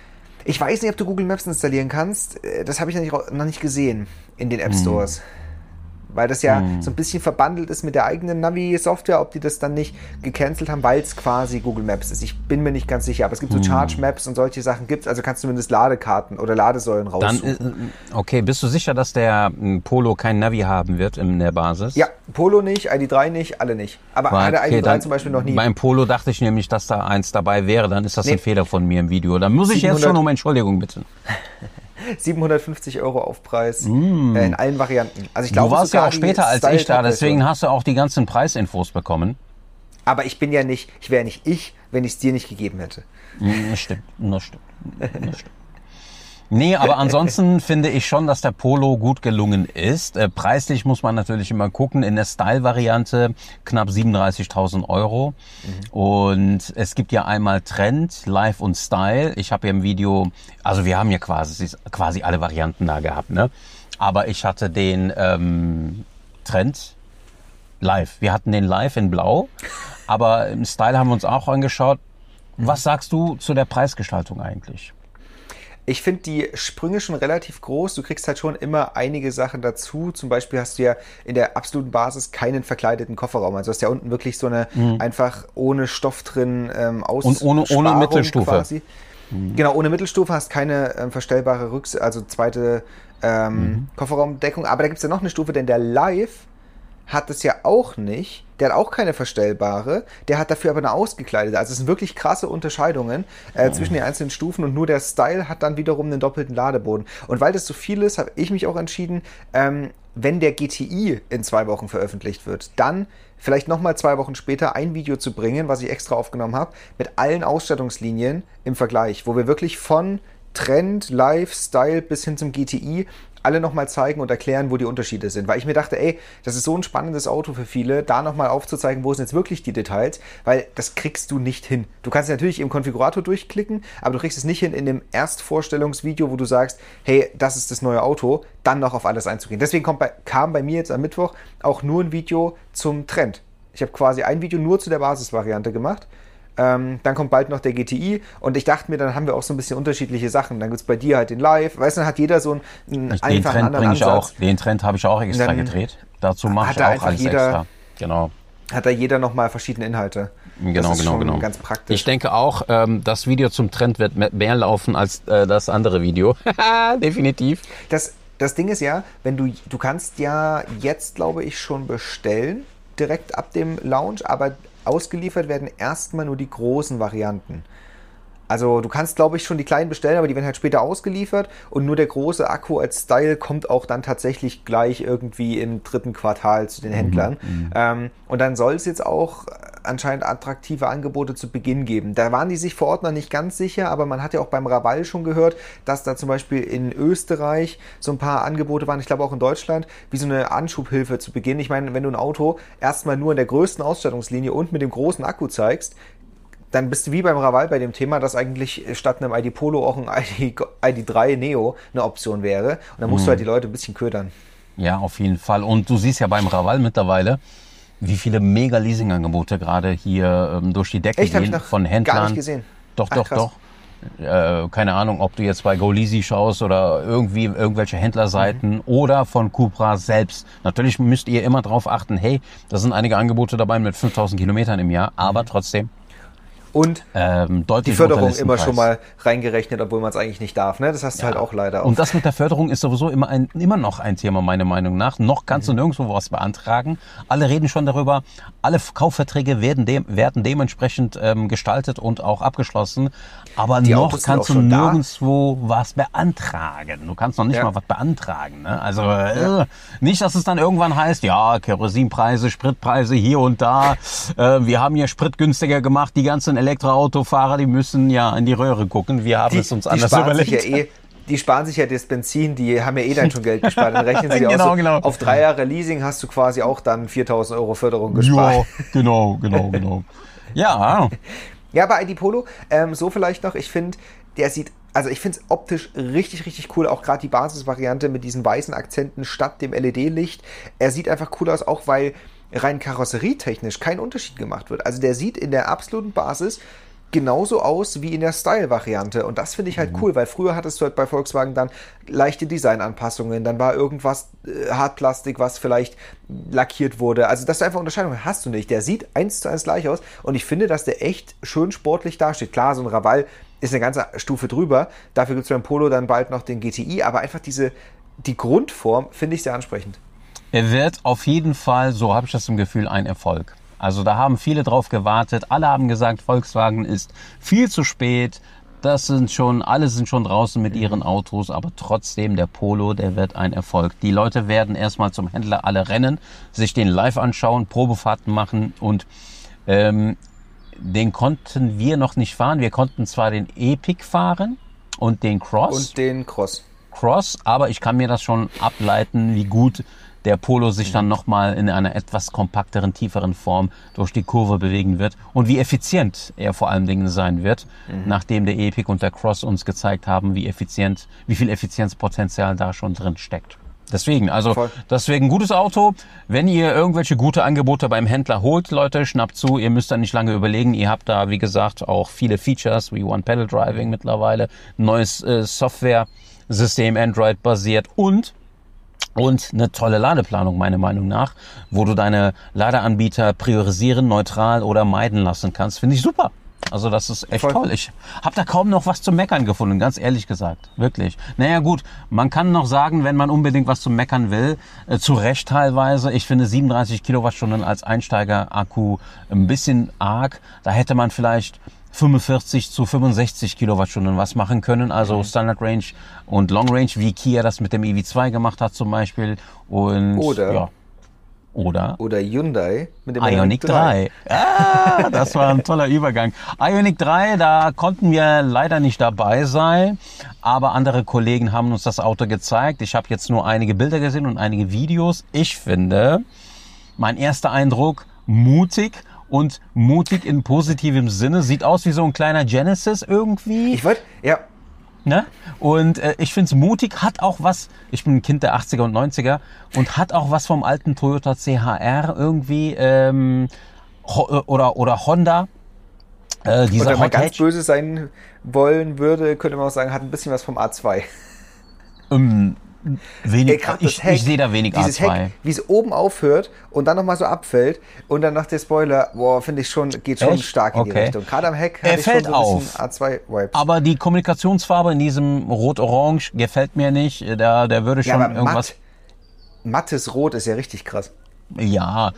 Ich weiß nicht, ob du Google Maps installieren kannst. Das habe ich noch nicht, noch nicht gesehen in den App Stores. Hm. Weil das ja hm. so ein bisschen verbandelt ist mit der eigenen Navi-Software, ob die das dann nicht gecancelt haben, weil es quasi Google Maps ist. Ich bin mir nicht ganz sicher, aber es gibt so hm. Charge Maps und solche Sachen gibt es, also kannst du zumindest Ladekarten oder Ladesäulen raussuchen. Dann, okay, bist du sicher, dass der Polo kein Navi haben wird in der Basis? Ja, Polo nicht, I D drei nicht, alle nicht. Aber Weil, hatte okay, I D drei dann, zum Beispiel noch nie. Beim Polo dachte ich nämlich, dass da eins dabei wäre, dann ist das nee. ein Fehler von mir im Video. Dann muss ich jetzt schon um Entschuldigung bitten. siebenhundertfünfzig Euro Aufpreis mm. äh, in allen Varianten. Also ich glaube, du warst ja auch später als ich da, deswegen hast du auch die ganzen Preisinfos bekommen. Aber ich bin ja nicht, ich wäre nicht ich, wenn ich es dir nicht gegeben hätte. Das stimmt, das stimmt, das stimmt. Nee, aber ansonsten finde ich schon, dass der Polo gut gelungen ist. Äh, preislich muss man natürlich immer gucken. In der Style-Variante knapp siebenunddreißigtausend Euro. Mhm. Und es gibt ja einmal Trend, Live und Style. Ich habe ja im Video, also wir haben ja quasi, quasi alle Varianten da gehabt, ne? Aber ich hatte den ähm, Trend Live. Wir hatten den Live in Blau. Aber im Style haben wir uns auch angeschaut. Was sagst du zu der Preisgestaltung eigentlich? Ich finde die Sprünge schon relativ groß. Du kriegst halt schon immer einige Sachen dazu. Zum Beispiel hast du ja in der absoluten Basis keinen verkleideten Kofferraum. Also du hast ja unten wirklich so eine mhm. einfach ohne Stoff drin ähm, Aussparung. Und ohne, ohne Mittelstufe. Quasi. Mhm. Genau, ohne Mittelstufe hast keine ähm, verstellbare Rücks-, also zweite ähm, mhm. Kofferraumdeckung. Aber da gibt es ja noch eine Stufe, denn der Live hat es ja auch nicht. Der hat auch keine verstellbare. Der hat dafür aber eine ausgekleidete. Also es sind wirklich krasse Unterscheidungen äh, ja. zwischen den einzelnen Stufen. Und nur der Style hat dann wiederum einen doppelten Ladeboden. Und weil das so viel ist, habe ich mich auch entschieden, ähm, wenn der G T I in zwei Wochen veröffentlicht wird, dann vielleicht nochmal zwei Wochen später ein Video zu bringen, was ich extra aufgenommen habe, mit allen Ausstattungslinien im Vergleich, wo wir wirklich von Trend, Live, Style bis hin zum G T I alle nochmal zeigen und erklären, wo die Unterschiede sind. Weil ich mir dachte, ey, das ist so ein spannendes Auto für viele, da nochmal aufzuzeigen, wo sind jetzt wirklich die Details, weil das kriegst du nicht hin. Du kannst natürlich im Konfigurator durchklicken, aber du kriegst es nicht hin in dem Erstvorstellungsvideo, wo du sagst, hey, das ist das neue Auto, dann noch auf alles einzugehen. Deswegen kommt bei, kam bei mir jetzt am Mittwoch auch nur ein Video zum Trend. Ich habe quasi ein Video nur zu der Basisvariante gemacht. Ähm, dann kommt bald noch der G T I und ich dachte mir, dann haben wir auch so ein bisschen unterschiedliche Sachen. Dann gibt es bei dir halt den Live, weißt du, dann hat jeder so einen, einen ich, einfach den anderen Trend Ansatz. Ich auch, den Trend habe ich auch extra dann gedreht. Dazu mache ich auch alles jeder, extra. Genau. Hat da jeder nochmal verschiedene Inhalte. Genau, das ist genau, schon genau. Ganz praktisch. Ich denke auch, ähm, das Video zum Trend wird mehr laufen als äh, das andere Video. Definitiv. Das, das Ding ist ja, wenn du, du kannst ja jetzt, glaube ich, schon bestellen, direkt ab dem Launch, aber ausgeliefert werden erstmal nur die großen Varianten. Also du kannst, glaube ich, schon die kleinen bestellen, aber die werden halt später ausgeliefert und nur der große Akku als Style kommt auch dann tatsächlich gleich irgendwie im dritten Quartal zu den Händlern. Mhm. Ähm, und dann soll es jetzt auch anscheinend attraktive Angebote zu Beginn geben. Da waren die sich vor Ort noch nicht ganz sicher, aber man hat ja auch beim Raval schon gehört, dass da zum Beispiel in Österreich so ein paar Angebote waren, ich glaube auch in Deutschland, wie so eine Anschubhilfe zu Beginn. Ich meine, wenn du ein Auto erstmal nur in der größten Ausstattungslinie und mit dem großen Akku zeigst, dann bist du wie beim Raval bei dem Thema, dass eigentlich statt einem I D Polo auch ein I D drei Neo eine Option wäre. Und dann musst hm. du halt die Leute ein bisschen ködern. Ja, auf jeden Fall. Und du siehst ja beim Raval mittlerweile, wie viele mega Leasing-Angebote gerade hier ähm, durch die Decke Echt, gehen hab ich noch von Händlern. Gar nicht gesehen. Doch, Ach, doch, krass. doch. Äh, keine Ahnung, ob du jetzt bei GoLeasy schaust oder irgendwie irgendwelche Händlerseiten mhm. oder von Cupra selbst. Natürlich müsst ihr immer drauf achten, hey, da sind einige Angebote dabei mit fünftausend Kilometern im Jahr, aber trotzdem und ähm, deutlich die Förderung immer schon mal reingerechnet, obwohl man es eigentlich nicht darf. Ne? Das hast du ja. halt auch leider. Auch. Und das mit der Förderung ist sowieso immer, ein, immer noch ein Thema, meiner Meinung nach. Noch kannst mhm. du nirgendwo was beantragen. Alle reden schon darüber. Alle Kaufverträge werden, de- werden dementsprechend ähm, gestaltet und auch abgeschlossen. Aber die noch kannst du nirgendwo da. was beantragen. Du kannst noch nicht ja. mal was beantragen. Ne? Also ja. äh, nicht, dass es dann irgendwann heißt, ja, Kerosinpreise, Spritpreise hier und da. Äh, wir haben hier Sprit günstiger gemacht. Die ganzen Elektroautofahrer, die müssen ja in die Röhre gucken. Wir haben die, es uns die anders sparen überlegt. Sich ja eh, die sparen sich ja das Benzin, die haben ja eh dann schon Geld gespart. Dann rechnen sie genau, auch so, genau. auf drei Jahre Leasing hast du quasi auch dann viertausend Euro Förderung gespart. Ja, genau, genau, genau. Ja. Ja, bei I D Polo, ähm, so vielleicht noch, ich finde, der sieht, also ich finde es optisch richtig, richtig cool, auch gerade die Basisvariante mit diesen weißen Akzenten statt dem L E D-Licht. Er sieht einfach cool aus, auch weil rein karosserietechnisch kein Unterschied gemacht wird. Also der sieht in der absoluten Basis genauso aus wie in der Style-Variante. Und das finde ich halt mhm. cool, weil früher hattest du halt bei Volkswagen dann leichte Designanpassungen, dann war irgendwas äh, Hartplastik, was vielleicht lackiert wurde. Also das ist einfach Unterscheidung, hast du nicht. Der sieht eins zu eins gleich aus und ich finde, dass der echt schön sportlich dasteht. Klar, so ein Raval ist eine ganze Stufe drüber. Dafür gibt es beim Polo dann bald noch den G T I, aber einfach diese, die Grundform finde ich sehr ansprechend. Er wird auf jeden Fall, so habe ich das im Gefühl, ein Erfolg. Also da haben viele drauf gewartet. Alle haben gesagt, Volkswagen ist viel zu spät. Das sind schon, alle sind schon draußen mit ihren Autos, aber trotzdem der Polo, der wird ein Erfolg. Die Leute werden erstmal zum Händler alle rennen, sich den live anschauen, Probefahrten machen und ähm, den konnten wir noch nicht fahren. Wir konnten zwar den Epic fahren und den Cross. Und den Cross. Cross, aber ich kann mir das schon ableiten, wie gut der Polo sich dann nochmal in einer etwas kompakteren, tieferen Form durch die Kurve bewegen wird und wie effizient er vor allen Dingen sein wird, mhm. nachdem der Epic und der Cross uns gezeigt haben, wie effizient, wie viel Effizienzpotenzial da schon drin steckt. Deswegen, also Voll. deswegen gutes Auto. Wenn ihr irgendwelche gute Angebote beim Händler holt, Leute, schnappt zu. Ihr müsst da nicht lange überlegen. Ihr habt da, wie gesagt, auch viele Features wie One-Pedal-Driving mittlerweile, neues äh, Software-System Android-basiert und Und eine tolle Ladeplanung, meiner Meinung nach, wo du deine Ladeanbieter priorisieren, neutral oder meiden lassen kannst. Finde ich super. Also das ist echt Voll. toll. Ich habe da kaum noch was zu meckern gefunden, ganz ehrlich gesagt. Wirklich. Naja gut, man kann noch sagen, wenn man unbedingt was zu meckern will, äh, zu Recht teilweise. Ich finde siebenunddreißig Kilowattstunden als Einsteiger-Akku ein bisschen arg. Da hätte man vielleicht fünfundvierzig zu fünfundsechzig Kilowattstunden was machen können, also mhm. Standard Range und Long Range, wie Kia das mit dem E V zwei gemacht hat zum Beispiel. Und, oder, ja. oder oder Hyundai mit dem Ioniq drei. Ah, das war ein toller Übergang. Ioniq drei, da konnten wir leider nicht dabei sein, aber andere Kollegen haben uns das Auto gezeigt. Ich habe jetzt nur einige Bilder gesehen und einige Videos. Ich finde, mein erster Eindruck, mutig. Und mutig in positivem Sinne. Sieht aus wie so ein kleiner Genesis irgendwie. Ich wollte, ja. Ne? Und äh, ich finde es mutig, hat auch was, ich bin ein Kind der achtziger und neunziger und hat auch was vom alten Toyota C H R irgendwie ähm, oder, oder Honda. Äh, dieser und wenn man Hot ganz Hatch. böse sein wollen würde, könnte man auch sagen, hat ein bisschen was vom A zwei. Ähm, Wenig, Ey, ich, Heck, ich sehe da wenig dieses A zwei. Heck, wie es oben aufhört und dann nochmal so abfällt und dann nach der Spoiler, boah, finde ich schon, geht schon Echt? stark in die Okay. Richtung. Gerade am Heck Er hatte ich fällt schon so ein auf. bisschen A zwei-Vibes. Aber die Kommunikationsfarbe in diesem Rot-Orange gefällt mir nicht. Der, der würde schon ja, aber irgendwas... Matt, mattes Rot ist ja richtig krass. Ja.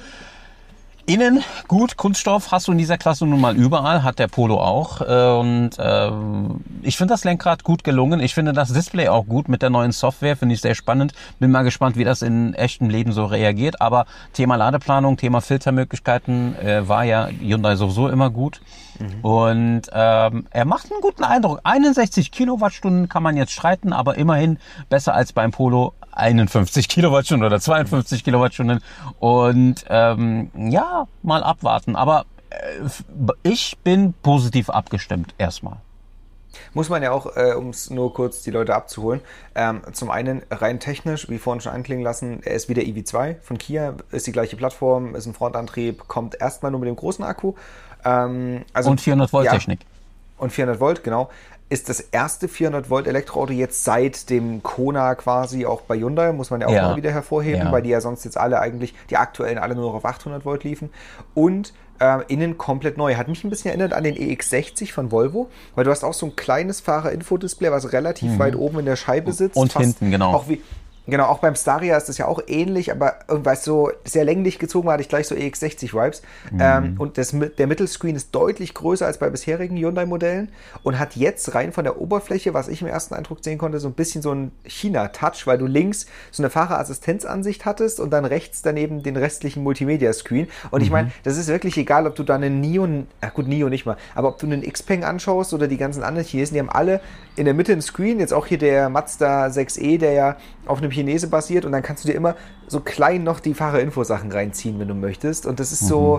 Innen, gut, Kunststoff hast du in dieser Klasse nun mal überall, hat der Polo auch. Und äh, ich finde das Lenkrad gut gelungen. Ich finde das Display auch gut mit der neuen Software, finde ich sehr spannend. Bin mal gespannt, wie das in echtem Leben so reagiert. Aber Thema Ladeplanung, Thema Filtermöglichkeiten äh, war ja Hyundai sowieso immer gut. Mhm. Und ähm, er macht einen guten Eindruck. einundsechzig Kilowattstunden kann man jetzt streiten, aber immerhin besser als beim Polo einundfünfzig Kilowattstunden oder zweiundfünfzig Kilowattstunden. Und ähm, ja, mal abwarten. Aber äh, ich bin positiv abgestimmt erstmal. Muss man ja auch, äh, um es nur kurz die Leute abzuholen, ähm, zum einen rein technisch, wie vorhin schon anklingen lassen, er ist wieder E V zwei von Kia, ist die gleiche Plattform, ist ein Frontantrieb, kommt erstmal nur mit dem großen Akku. Ähm, also, und vierhundert Volt Technik. Ja, und vierhundert Volt, genau. Ist das erste vierhundert Volt Elektroauto jetzt seit dem Kona quasi auch bei Hyundai, muss man ja auch ja. mal wieder hervorheben, ja. weil die ja sonst jetzt alle eigentlich, die aktuellen alle nur noch auf achthundert Volt liefen. Und äh, innen komplett neu. Hat mich ein bisschen erinnert an den E X sechzig von Volvo, weil du hast auch so ein kleines Fahrer-Info-Display, was relativ mhm. weit oben in der Scheibe sitzt. Und hinten, genau. Auch wie, Genau, auch beim Staria ist das ja auch ähnlich, aber weil es so sehr länglich gezogen war, hatte ich gleich so E X sechzig Vibes. Mhm. Ähm, und das, der Mittelscreen ist deutlich größer als bei bisherigen Hyundai-Modellen und hat jetzt rein von der Oberfläche, was ich im ersten Eindruck sehen konnte, so ein bisschen so ein China-Touch, weil du links so eine Fahrerassistenzansicht hattest und dann rechts daneben den restlichen Multimedia-Screen. Und mhm. ich meine, das ist wirklich egal, ob du da einen Nio, ach gut, Nio nicht mal, aber ob du einen Xpeng anschaust oder die ganzen anderen Chinesen, die haben alle in der Mitte einen Screen, jetzt auch hier der Mazda sechs E, der ja auf einem Chinese basiert und dann kannst du dir immer so klein noch die Fahrerinfosachen reinziehen, wenn du möchtest und das ist so,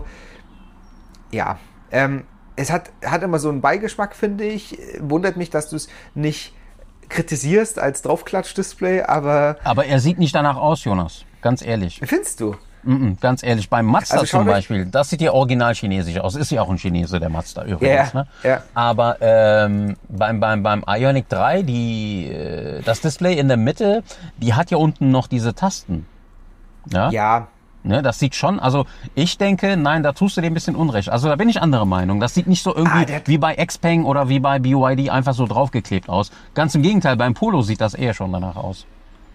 mhm. ja, ähm, es hat, hat immer so einen Beigeschmack, finde ich, wundert mich, dass du es nicht kritisierst als Draufklatsch-Display, aber... Aber er sieht nicht danach aus, Jonas, ganz ehrlich. Findest du? Mm-mm, ganz ehrlich, beim Mazda also zum Beispiel, das sieht ja original chinesisch aus. Ist ja auch ein Chinese, der Mazda übrigens. Yeah, ne? yeah. Aber ähm, beim, beim, beim Ioniq drei, die, äh, das Display in der Mitte, die hat ja unten noch diese Tasten. Ja. Ja. Ne, das sieht schon, also ich denke, nein, da tust du dir ein bisschen Unrecht. Also da bin ich anderer Meinung. Das sieht nicht so irgendwie ah, wie bei Xpeng oder wie bei B Y D einfach so draufgeklebt aus. Ganz im Gegenteil, beim Polo sieht das eher schon danach aus.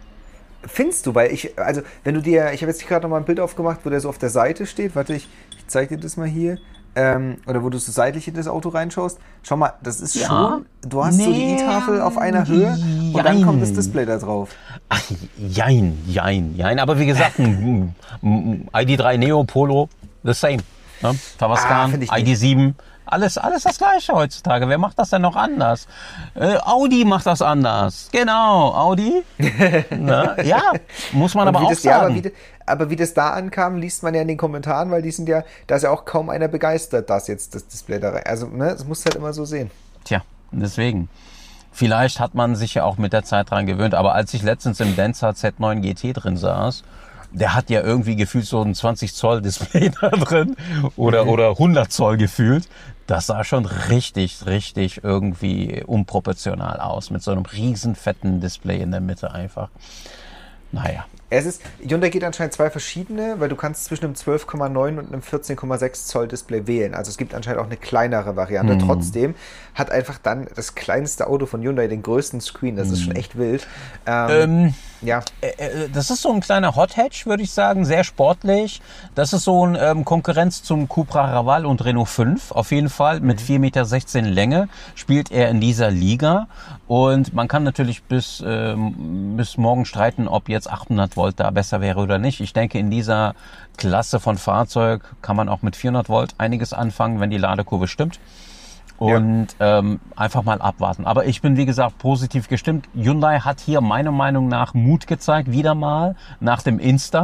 Findest du, weil ich, also wenn du dir, ich habe jetzt gerade noch mal ein Bild aufgemacht, wo der so auf der Seite steht, warte, ich, ich zeige dir das mal hier, ähm, oder wo du so seitlich in das Auto reinschaust, schau mal, das ist ja. schon, du hast nee. so die I-Tafel auf einer Höhe jein. Und dann kommt das Display da drauf. Ach, jein, jein, jein, aber wie gesagt, ein, ein I D drei Neo Polo, the same, ne? Tavascan, ah, I D sieben, Alles, alles das Gleiche heutzutage. Wer macht das denn noch anders? Äh, Audi macht das anders. Genau, Audi. Na, ja, muss man und aber auch das, sagen. Ja, aber, wie, aber wie das da ankam, liest man ja in den Kommentaren, weil die sind ja, da ist ja auch kaum einer begeistert, dass jetzt das Display da rein. Also, ne, das musst du halt immer so sehen. Tja, deswegen. Vielleicht hat man sich ja auch mit der Zeit dran gewöhnt, aber als ich letztens im Denza Z neun G T drin saß, der hat ja irgendwie gefühlt so ein zwanzig Zoll Display da drin oder, mhm. oder hundert Zoll gefühlt. Das sah schon richtig, richtig irgendwie unproportional aus mit so einem riesen fetten Display in der Mitte einfach. Naja. Es ist, Hyundai geht anscheinend zwei verschiedene, weil du kannst zwischen einem zwölf Komma neun und einem vierzehn Komma sechs Zoll Display wählen. Also es gibt anscheinend auch eine kleinere Variante. Hm. Trotzdem hat einfach dann das kleinste Auto von Hyundai den größten Screen. Das hm. ist schon echt wild. Ähm, ähm, ja. Äh, das ist so ein kleiner Hot Hatch, würde ich sagen. Sehr sportlich. Das ist so eine ähm, Konkurrenz zum Cupra Raval und Renault fünf. Auf jeden Fall mit vier Komma sechzehn Meter Länge spielt er in dieser Liga. Und man kann natürlich bis, ähm, bis morgen streiten, ob jetzt achthundert Volt da besser wäre oder nicht. Ich denke, in dieser Klasse von Fahrzeug kann man auch mit vierhundert Volt einiges anfangen, wenn die Ladekurve stimmt. Und ja. ähm, einfach mal abwarten. Aber ich bin, wie gesagt, positiv gestimmt. Hyundai hat hier meiner Meinung nach Mut gezeigt, wieder mal, nach dem Insta.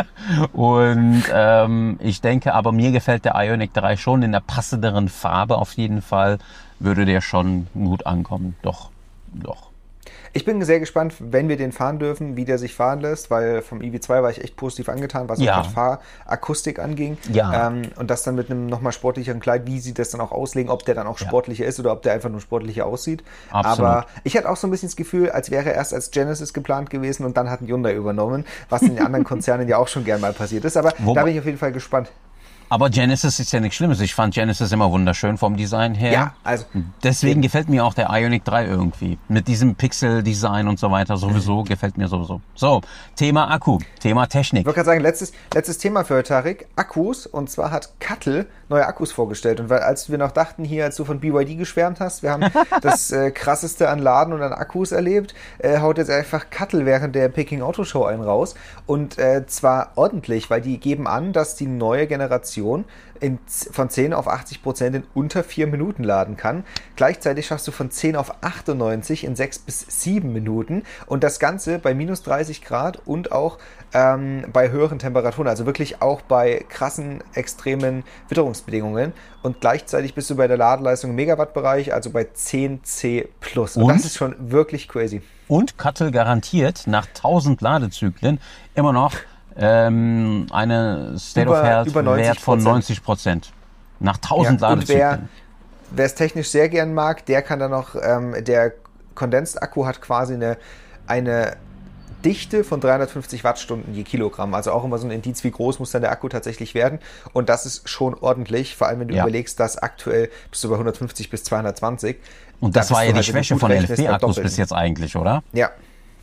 Und ähm, ich denke, aber mir gefällt der Ioniq drei schon in der passenderen Farbe. Auf jeden Fall würde der schon gut ankommen. Doch, doch. Ich bin sehr gespannt, wenn wir den fahren dürfen, wie der sich fahren lässt, weil vom I V zwei war ich echt positiv angetan, was ja. auch Fahrakustik anging. Ja. Ähm, und das dann mit einem nochmal sportlicheren Kleid, wie sie das dann auch auslegen, ob der dann auch sportlicher ja. ist oder ob der einfach nur sportlicher aussieht. Absolut. Aber ich hatte auch so ein bisschen das Gefühl, als wäre er erst als Genesis geplant gewesen und dann hat ein Hyundai übernommen, was in den anderen Konzernen ja auch schon gern mal passiert ist. Aber Wo da bin ich auf jeden Fall gespannt. Aber Genesis ist ja nichts Schlimmes. Ich fand Genesis immer wunderschön vom Design her. Ja, also. Deswegen gefällt mir auch der Ioniq drei irgendwie. Mit diesem Pixel-Design und so weiter sowieso, gefällt mir sowieso. So, Thema Akku, Thema Technik. Ich wollte gerade sagen, letztes, letztes Thema für heute, Tarek, Akkus. Und zwar hat Cuttle neue Akkus vorgestellt. Und weil als wir noch dachten hier, als du von B Y D geschwärmt hast, wir haben das äh, krasseste an Laden und an Akkus erlebt, äh, haut jetzt einfach Cuttle während der Peking Auto Show einen raus. Und äh, zwar ordentlich, weil die geben an, dass die neue Generation In, von zehn auf achtzig Prozent in unter vier Minuten laden kann. Gleichzeitig schaffst du von zehn auf achtundneunzig in sechs bis sieben Minuten und das Ganze bei minus dreißig Grad und auch ähm, bei höheren Temperaturen, also wirklich auch bei krassen, extremen Witterungsbedingungen und gleichzeitig bist du bei der Ladeleistung im Megawattbereich, also bei zehn C plus. Und, und das ist schon wirklich crazy. Und Cuttle garantiert nach tausend Ladezyklen immer noch Ähm, eine State-of-Health-Wert von neunzig Prozent. Nach tausend ja, Ladezyklen. Wer es technisch sehr gern mag, der kann dann noch, ähm, der Kondensakku hat quasi eine, eine Dichte von dreihundertfünfzig Wattstunden je Kilogramm. Also auch immer so ein Indiz, wie groß muss dann der Akku tatsächlich werden. Und das ist schon ordentlich, vor allem wenn du ja. überlegst, dass aktuell bist du bei hundertfünfzig bis zweihundertzwanzig. Und das da war ja die halt Schwäche von L F P-Akkus bis jetzt eigentlich, oder? Ja.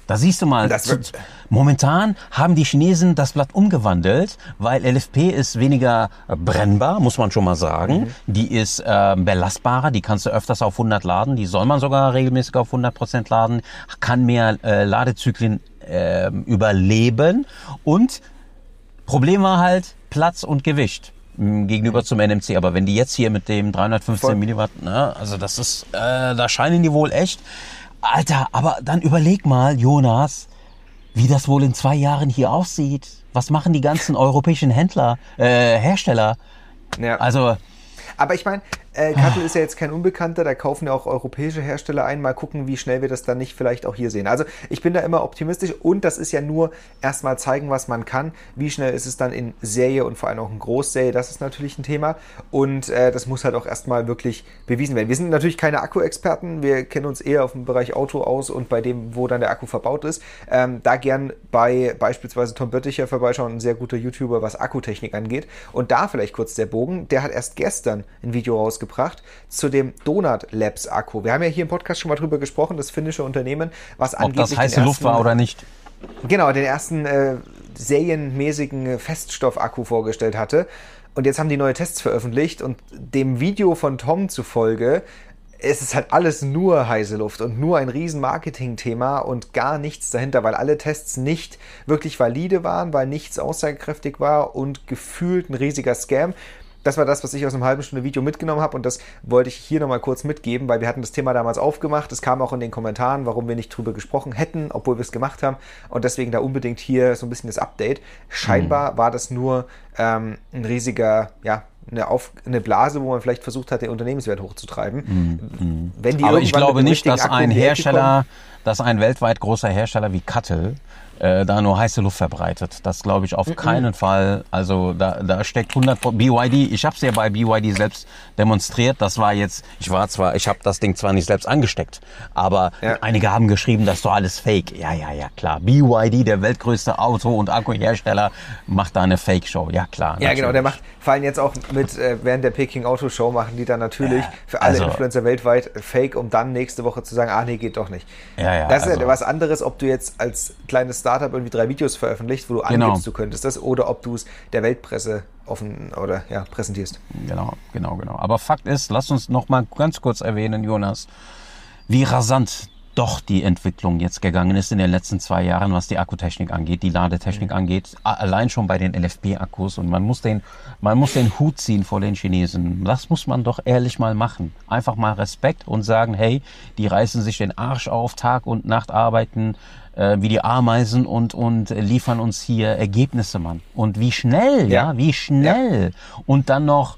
Da siehst du mal, Das zu, wird- momentan haben die Chinesen das Blatt umgewandelt, weil L F P ist weniger brennbar, muss man schon mal sagen. Die ist äh, belastbarer, die kannst du öfters auf hundert laden, die soll man sogar regelmäßig auf hundert Prozent laden, kann mehr äh, Ladezyklen äh, überleben und Problem war halt Platz und Gewicht mh, gegenüber zum N M C. Aber wenn die jetzt hier mit dem dreihundertfünfzehn Voll. Milliwatt, ne, also das ist, äh, da scheinen die wohl echt. Alter, aber dann überleg mal, Jonas, wie das wohl in zwei Jahren hier aussieht. Was machen die ganzen europäischen Händler, äh, Hersteller? Ja. Also, Aber ich meine, äh, Kattel ist ja jetzt kein Unbekannter, da kaufen ja auch europäische Hersteller ein. Mal gucken, wie schnell wir das dann nicht vielleicht auch hier sehen. Also ich bin da immer optimistisch und das ist ja nur erstmal zeigen, was man kann. Wie schnell ist es dann in Serie und vor allem auch in Großserie, das ist natürlich ein Thema. Und äh, das muss halt auch erstmal wirklich bewiesen werden. Wir sind natürlich keine Akku-Experten, wir kennen uns eher auf dem Bereich Auto aus und bei dem, wo dann der Akku verbaut ist. Ähm, da gern bei beispielsweise Tom Bötticher vorbeischauen, ein sehr guter YouTuber, was Akkutechnik angeht. Und da vielleicht kurz der Bogen, der hat erst gestern ein Video rausgebracht zu dem Donut Labs Akku. Wir haben ja hier im Podcast schon mal drüber gesprochen, das finnische Unternehmen, was ob angeblich das heiße den Luft war ersten- oder nicht. Genau, den ersten äh, serienmäßigen Feststoffakku vorgestellt hatte. Und jetzt haben die neue Tests veröffentlicht und dem Video von Tom zufolge es ist halt alles nur heiße Luft und nur ein riesen Marketing-Thema und gar nichts dahinter, weil alle Tests nicht wirklich valide waren, weil nichts aussagekräftig war und gefühlt ein riesiger Scam. Das war das, was ich aus einem halben Stunde Video mitgenommen habe und das wollte ich hier nochmal kurz mitgeben, weil wir hatten das Thema damals aufgemacht. Es kam auch in den Kommentaren, warum wir nicht drüber gesprochen hätten, obwohl wir es gemacht haben und deswegen da unbedingt hier so ein bisschen das Update. Scheinbar mhm. war das nur ähm, ein riesiger, ja, eine, Auf, eine Blase, wo man vielleicht versucht hat, den Unternehmenswert hochzutreiben. Mhm. Wenn die Aber ich irgendwann glaube mit dem nicht, dass richtigen Akku ein um die Ecke Hersteller, dass ein weltweit großer Hersteller wie Kattel äh, da nur heiße Luft verbreitet. Das glaube ich auf mhm. keinen Fall. Also da, da steckt hundert B Y D. Ich habe es ja bei B Y D selbst demonstriert. Das war jetzt, ich war zwar, ich habe das Ding zwar nicht selbst angesteckt, aber Ja. einige haben geschrieben, das ist doch alles Fake. Ja, ja, ja, klar. B Y D, der weltgrößte Auto- und Akkuhersteller, macht da eine Fake-Show. Ja, klar. Ja, natürlich. genau, der macht, vor allem jetzt auch mit, äh, während der Peking Auto Show machen die dann natürlich Ja, für alle also- Influencer weltweit Fake, um dann nächste Woche zu sagen, ah nee, geht doch nicht. Ja, ja, das ist also- ja was anderes, ob du jetzt als kleines Startup irgendwie drei Videos veröffentlichst, wo du Genau. angibst, du könntest das, oder ob du es der Weltpresse offen oder ja, präsentierst. Genau, genau, genau. Aber Fakt ist, lass uns noch mal ganz kurz erwähnen, Jonas, wie rasant doch die Entwicklung jetzt gegangen ist in den letzten zwei Jahren, was die Akkutechnik angeht, die Ladetechnik mhm. angeht, allein schon bei den L F P-Akkus. Und man muss den, man muss den Hut ziehen vor den Chinesen. Das muss man doch ehrlich mal machen. Einfach mal Respekt und sagen, hey, die reißen sich den Arsch auf, Tag und Nacht arbeiten äh, wie die Ameisen und, und liefern uns hier Ergebnisse, Mann. Und wie schnell, ja, Ja. wie schnell. Ja. Und dann noch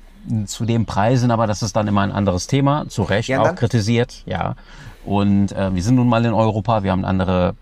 zu den Preisen, aber das ist dann immer ein anderes Thema, zu Recht Ja, auch dann- kritisiert, ja. Und äh, wir sind nun mal in Europa, wir haben andere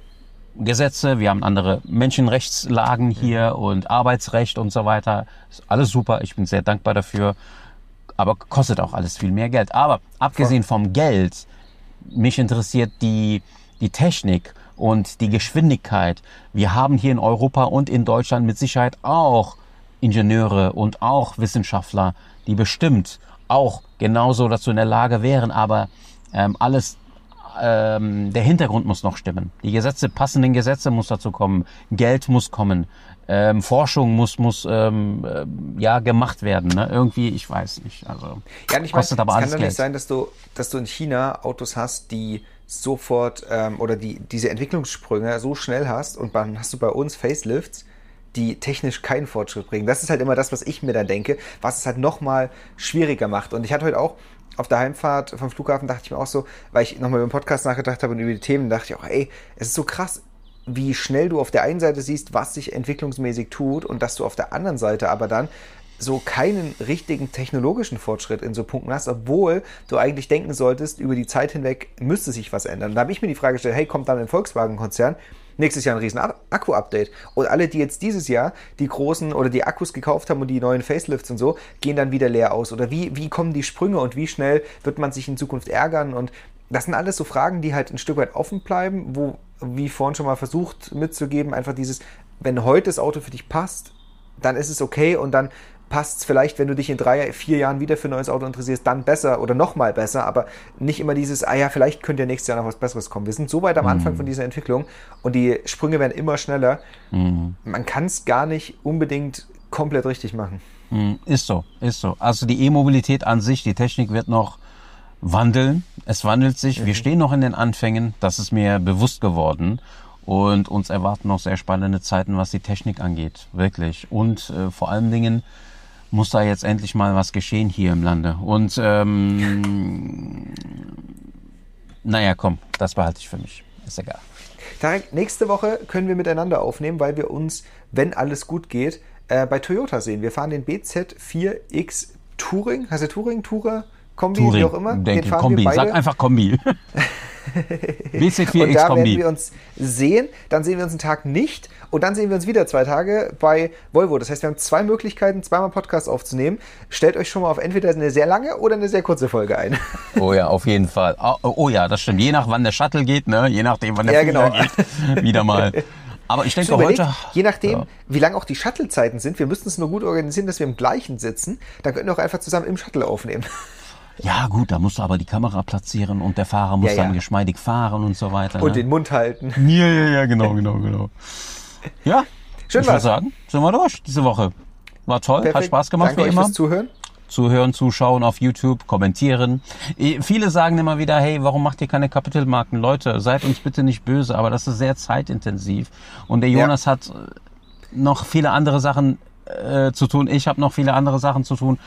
Gesetze, wir haben andere Menschenrechtslagen hier und Arbeitsrecht und so weiter. Ist alles super, ich bin sehr dankbar dafür, aber kostet auch alles viel mehr Geld. Aber abgesehen vom Geld, mich interessiert die, die Technik und die Geschwindigkeit. Wir haben hier in Europa und in Deutschland mit Sicherheit auch Ingenieure und auch Wissenschaftler, die bestimmt auch genauso dazu in der Lage wären, aber ähm, alles, ähm, der Hintergrund muss noch stimmen. Die Gesetze, passenden Gesetze muss dazu kommen, Geld muss kommen, ähm, Forschung muss muss ähm, äh, ja gemacht werden. Ne? Irgendwie, ich weiß nicht. Also Ja, und ich meine, kostet aber es kann alles doch Geld. nicht sein, dass du, dass du in China Autos hast, die sofort ähm, oder die diese Entwicklungssprünge so schnell hast und dann hast du bei uns Facelifts, die technisch keinen Fortschritt bringen. Das ist halt immer das, was ich mir dann denke, was es halt nochmal schwieriger macht. Und ich hatte heute auch auf der Heimfahrt vom Flughafen, dachte ich mir auch so, weil ich nochmal über den Podcast nachgedacht habe und über die Themen, dachte ich auch, ey, es ist so krass, wie schnell du auf der einen Seite siehst, was sich entwicklungsmäßig tut und dass du auf der anderen Seite aber dann so keinen richtigen technologischen Fortschritt in so Punkten hast, obwohl du eigentlich denken solltest, über die Zeit hinweg müsste sich was ändern. Und da habe ich mir die Frage gestellt, hey, kommt dann ein Volkswagen-Konzern, nächstes Jahr ein riesen Akku-Update. Und alle, die jetzt dieses Jahr die großen oder die Akkus gekauft haben und die neuen Facelifts und so, gehen dann wieder leer aus. Oder wie, wie kommen die Sprünge und wie schnell wird man sich in Zukunft ärgern? Und das sind alles so Fragen, die halt ein Stück weit offen bleiben, wo, wie vorhin schon mal versucht mitzugeben, einfach dieses, wenn heute das Auto für dich passt, dann ist es okay und dann passt es vielleicht, wenn du dich in drei, vier Jahren wieder für ein neues Auto interessierst, dann besser oder nochmal besser, aber nicht immer dieses, ah ja, vielleicht könnte ja nächstes Jahr noch was Besseres kommen. Wir sind so weit am Anfang von dieser Entwicklung und die Sprünge werden immer schneller. Mhm. Man kann es gar nicht unbedingt komplett richtig machen. Ist so, ist so. Also die E-Mobilität an sich, die Technik wird noch wandeln. Es wandelt sich. Mhm. Wir stehen noch in den Anfängen. Das ist mir bewusst geworden. Und uns erwarten noch sehr spannende Zeiten, was die Technik angeht. Wirklich. Und äh, vor allen Dingen muss da jetzt endlich mal was geschehen hier im Lande. Und ähm, naja, komm, das behalte ich für mich. Ist egal. Tarek, nächste Woche können wir miteinander aufnehmen, weil wir uns, wenn alles gut geht, äh, bei Toyota sehen. Wir fahren den B Z vier X Touring. Heißt der Touring, Tourer, Kombi, Touring, wie auch immer? Denke, den fahren Kombi. wir beide. Sag einfach Kombi. B Z vier X und da Kombi. werden wir uns sehen, dann sehen wir uns einen Tag nicht und dann sehen wir uns wieder zwei Tage bei Volvo. Das heißt, wir haben zwei Möglichkeiten, zweimal Podcast aufzunehmen. Stellt euch schon mal auf entweder eine sehr lange oder eine sehr kurze Folge ein. Oh ja, auf jeden Fall. Oh, oh ja, das stimmt. Je nach wann der Shuttle geht, ne? Je nachdem, wann der ja, Flieger genau. geht. Wieder mal. Aber ich denke überlegt, heute... Je nachdem, ja. wie lang auch die Shuttle-Zeiten sind, wir müssten es nur gut organisieren, dass wir im gleichen sitzen. Dann könnten wir auch einfach zusammen im Shuttle aufnehmen. Ja gut, da musst du aber die Kamera platzieren und der Fahrer muss ja, dann ja. geschmeidig fahren und so weiter. Und ne? den Mund halten. Ja, ja, ja, genau, genau, genau. Ja, schön ich würde sagen, sind wir durch diese Woche. War toll, Perfekt. Hat Spaß gemacht. Danke wie euch immer. fürs Zuhören. Zuhören, zuschauen auf YouTube, kommentieren. Viele sagen immer wieder, hey, warum macht ihr keine Kapitelmarken? Leute, seid uns bitte nicht böse, aber das ist sehr zeitintensiv. Und der Jonas ja. hat noch viele andere Sachen äh, zu tun. Ich habe noch viele andere Sachen zu tun.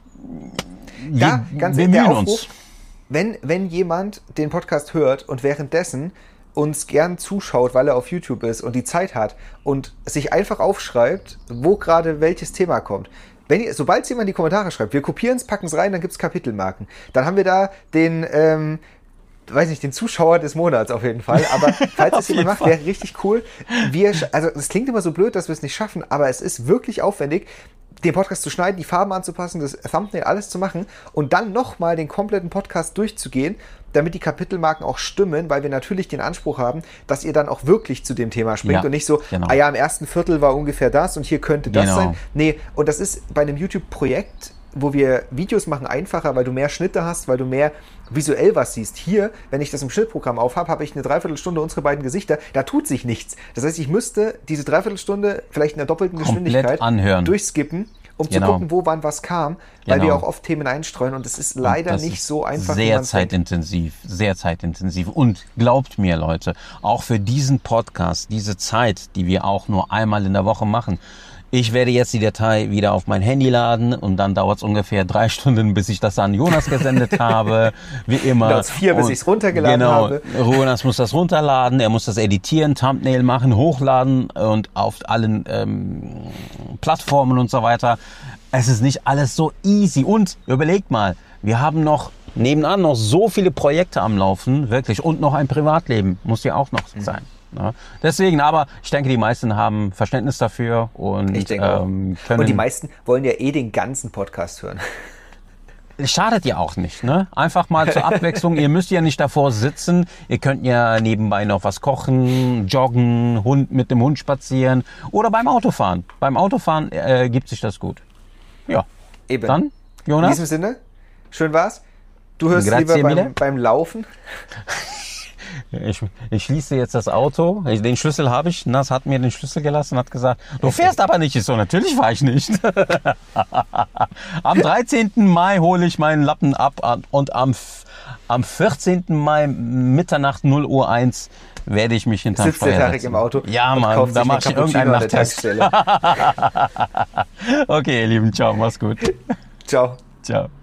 Ja, ganz wir mühen uns. Wenn, wenn jemand den Podcast hört und währenddessen uns gern zuschaut, weil er auf YouTube ist und die Zeit hat und sich einfach aufschreibt, wo gerade welches Thema kommt. Wenn ihr, sobald es jemand in die Kommentare schreibt, wir kopieren es, packen es rein, dann gibt es Kapitelmarken. Dann haben wir da den, ähm, weiß nicht, den Zuschauer des Monats auf jeden Fall. Aber falls es jemand macht, wäre richtig cool. Wir, also es klingt immer so blöd, dass wir es nicht schaffen, aber es ist wirklich aufwendig, den Podcast zu schneiden, die Farben anzupassen, das Thumbnail, alles zu machen und dann nochmal den kompletten Podcast durchzugehen, damit die Kapitelmarken auch stimmen, weil wir natürlich den Anspruch haben, dass ihr dann auch wirklich zu dem Thema springt ja, und nicht so, genau. ah ja, im ersten Viertel war ungefähr das und hier könnte das genau. sein. Nee, und das ist bei einem YouTube-Projekt, wo wir Videos machen, einfacher, weil du mehr Schnitte hast, weil du mehr visuell was siehst. Hier, wenn ich das im Schnittprogramm aufhabe, habe ich eine Dreiviertelstunde unsere beiden Gesichter, da tut sich nichts. Das heißt, ich müsste diese Dreiviertelstunde vielleicht in der doppelten komplett Geschwindigkeit anhören. durchskippen, um genau. zu gucken, wo wann was kam, weil genau. wir auch oft Themen einstreuen und es ist leider das nicht ist so einfach. Sehr zeitintensiv, sehr zeitintensiv. Und glaubt mir, Leute, auch für diesen Podcast, diese Zeit, die wir auch nur einmal in der Woche machen, ich werde jetzt die Datei wieder auf mein Handy laden und dann dauert es ungefähr drei Stunden, bis ich das an Jonas gesendet habe. Wie immer. Dauert vier, bis ich es runtergeladen genau, habe. Jonas muss das runterladen, er muss das editieren, Thumbnail machen, hochladen und auf allen ähm, Plattformen und so weiter. Es ist nicht alles so easy. Und überlegt mal, wir haben noch nebenan noch so viele Projekte am Laufen, wirklich. Und noch ein Privatleben muss ja auch noch mhm. sein. Ja, deswegen, aber ich denke, die meisten haben Verständnis dafür und, ich denke ähm, können. Und die meisten wollen ja eh den ganzen Podcast hören. Schadet ja auch nicht, ne? Einfach mal zur Abwechslung. Ihr müsst ja nicht davor sitzen. Ihr könnt ja nebenbei noch was kochen, joggen, Hund mit dem Hund spazieren oder beim Autofahren. Beim Autofahren äh, gibt sich das gut. Ja. Eben. Dann, Jonas? In diesem Sinne, schön war's. Du hörst Grazie lieber beim, beim Laufen. Ich, ich schließe jetzt das Auto. Ich, den Schlüssel habe ich. Nas hat mir den Schlüssel gelassen und hat gesagt, du fährst aber nicht. Ich so, natürlich fahre ich nicht. Am dreizehnten Mai hole ich meinen Lappen ab und am, am vierzehnten Mai Mitternacht null Uhr eins werde ich mich hinterm Sitzt der Tarek im Auto. Ja, Mann, da mache ich irgendeinen Nachtest. Okay, ihr Lieben, ciao, mach's gut. Ciao. Ciao.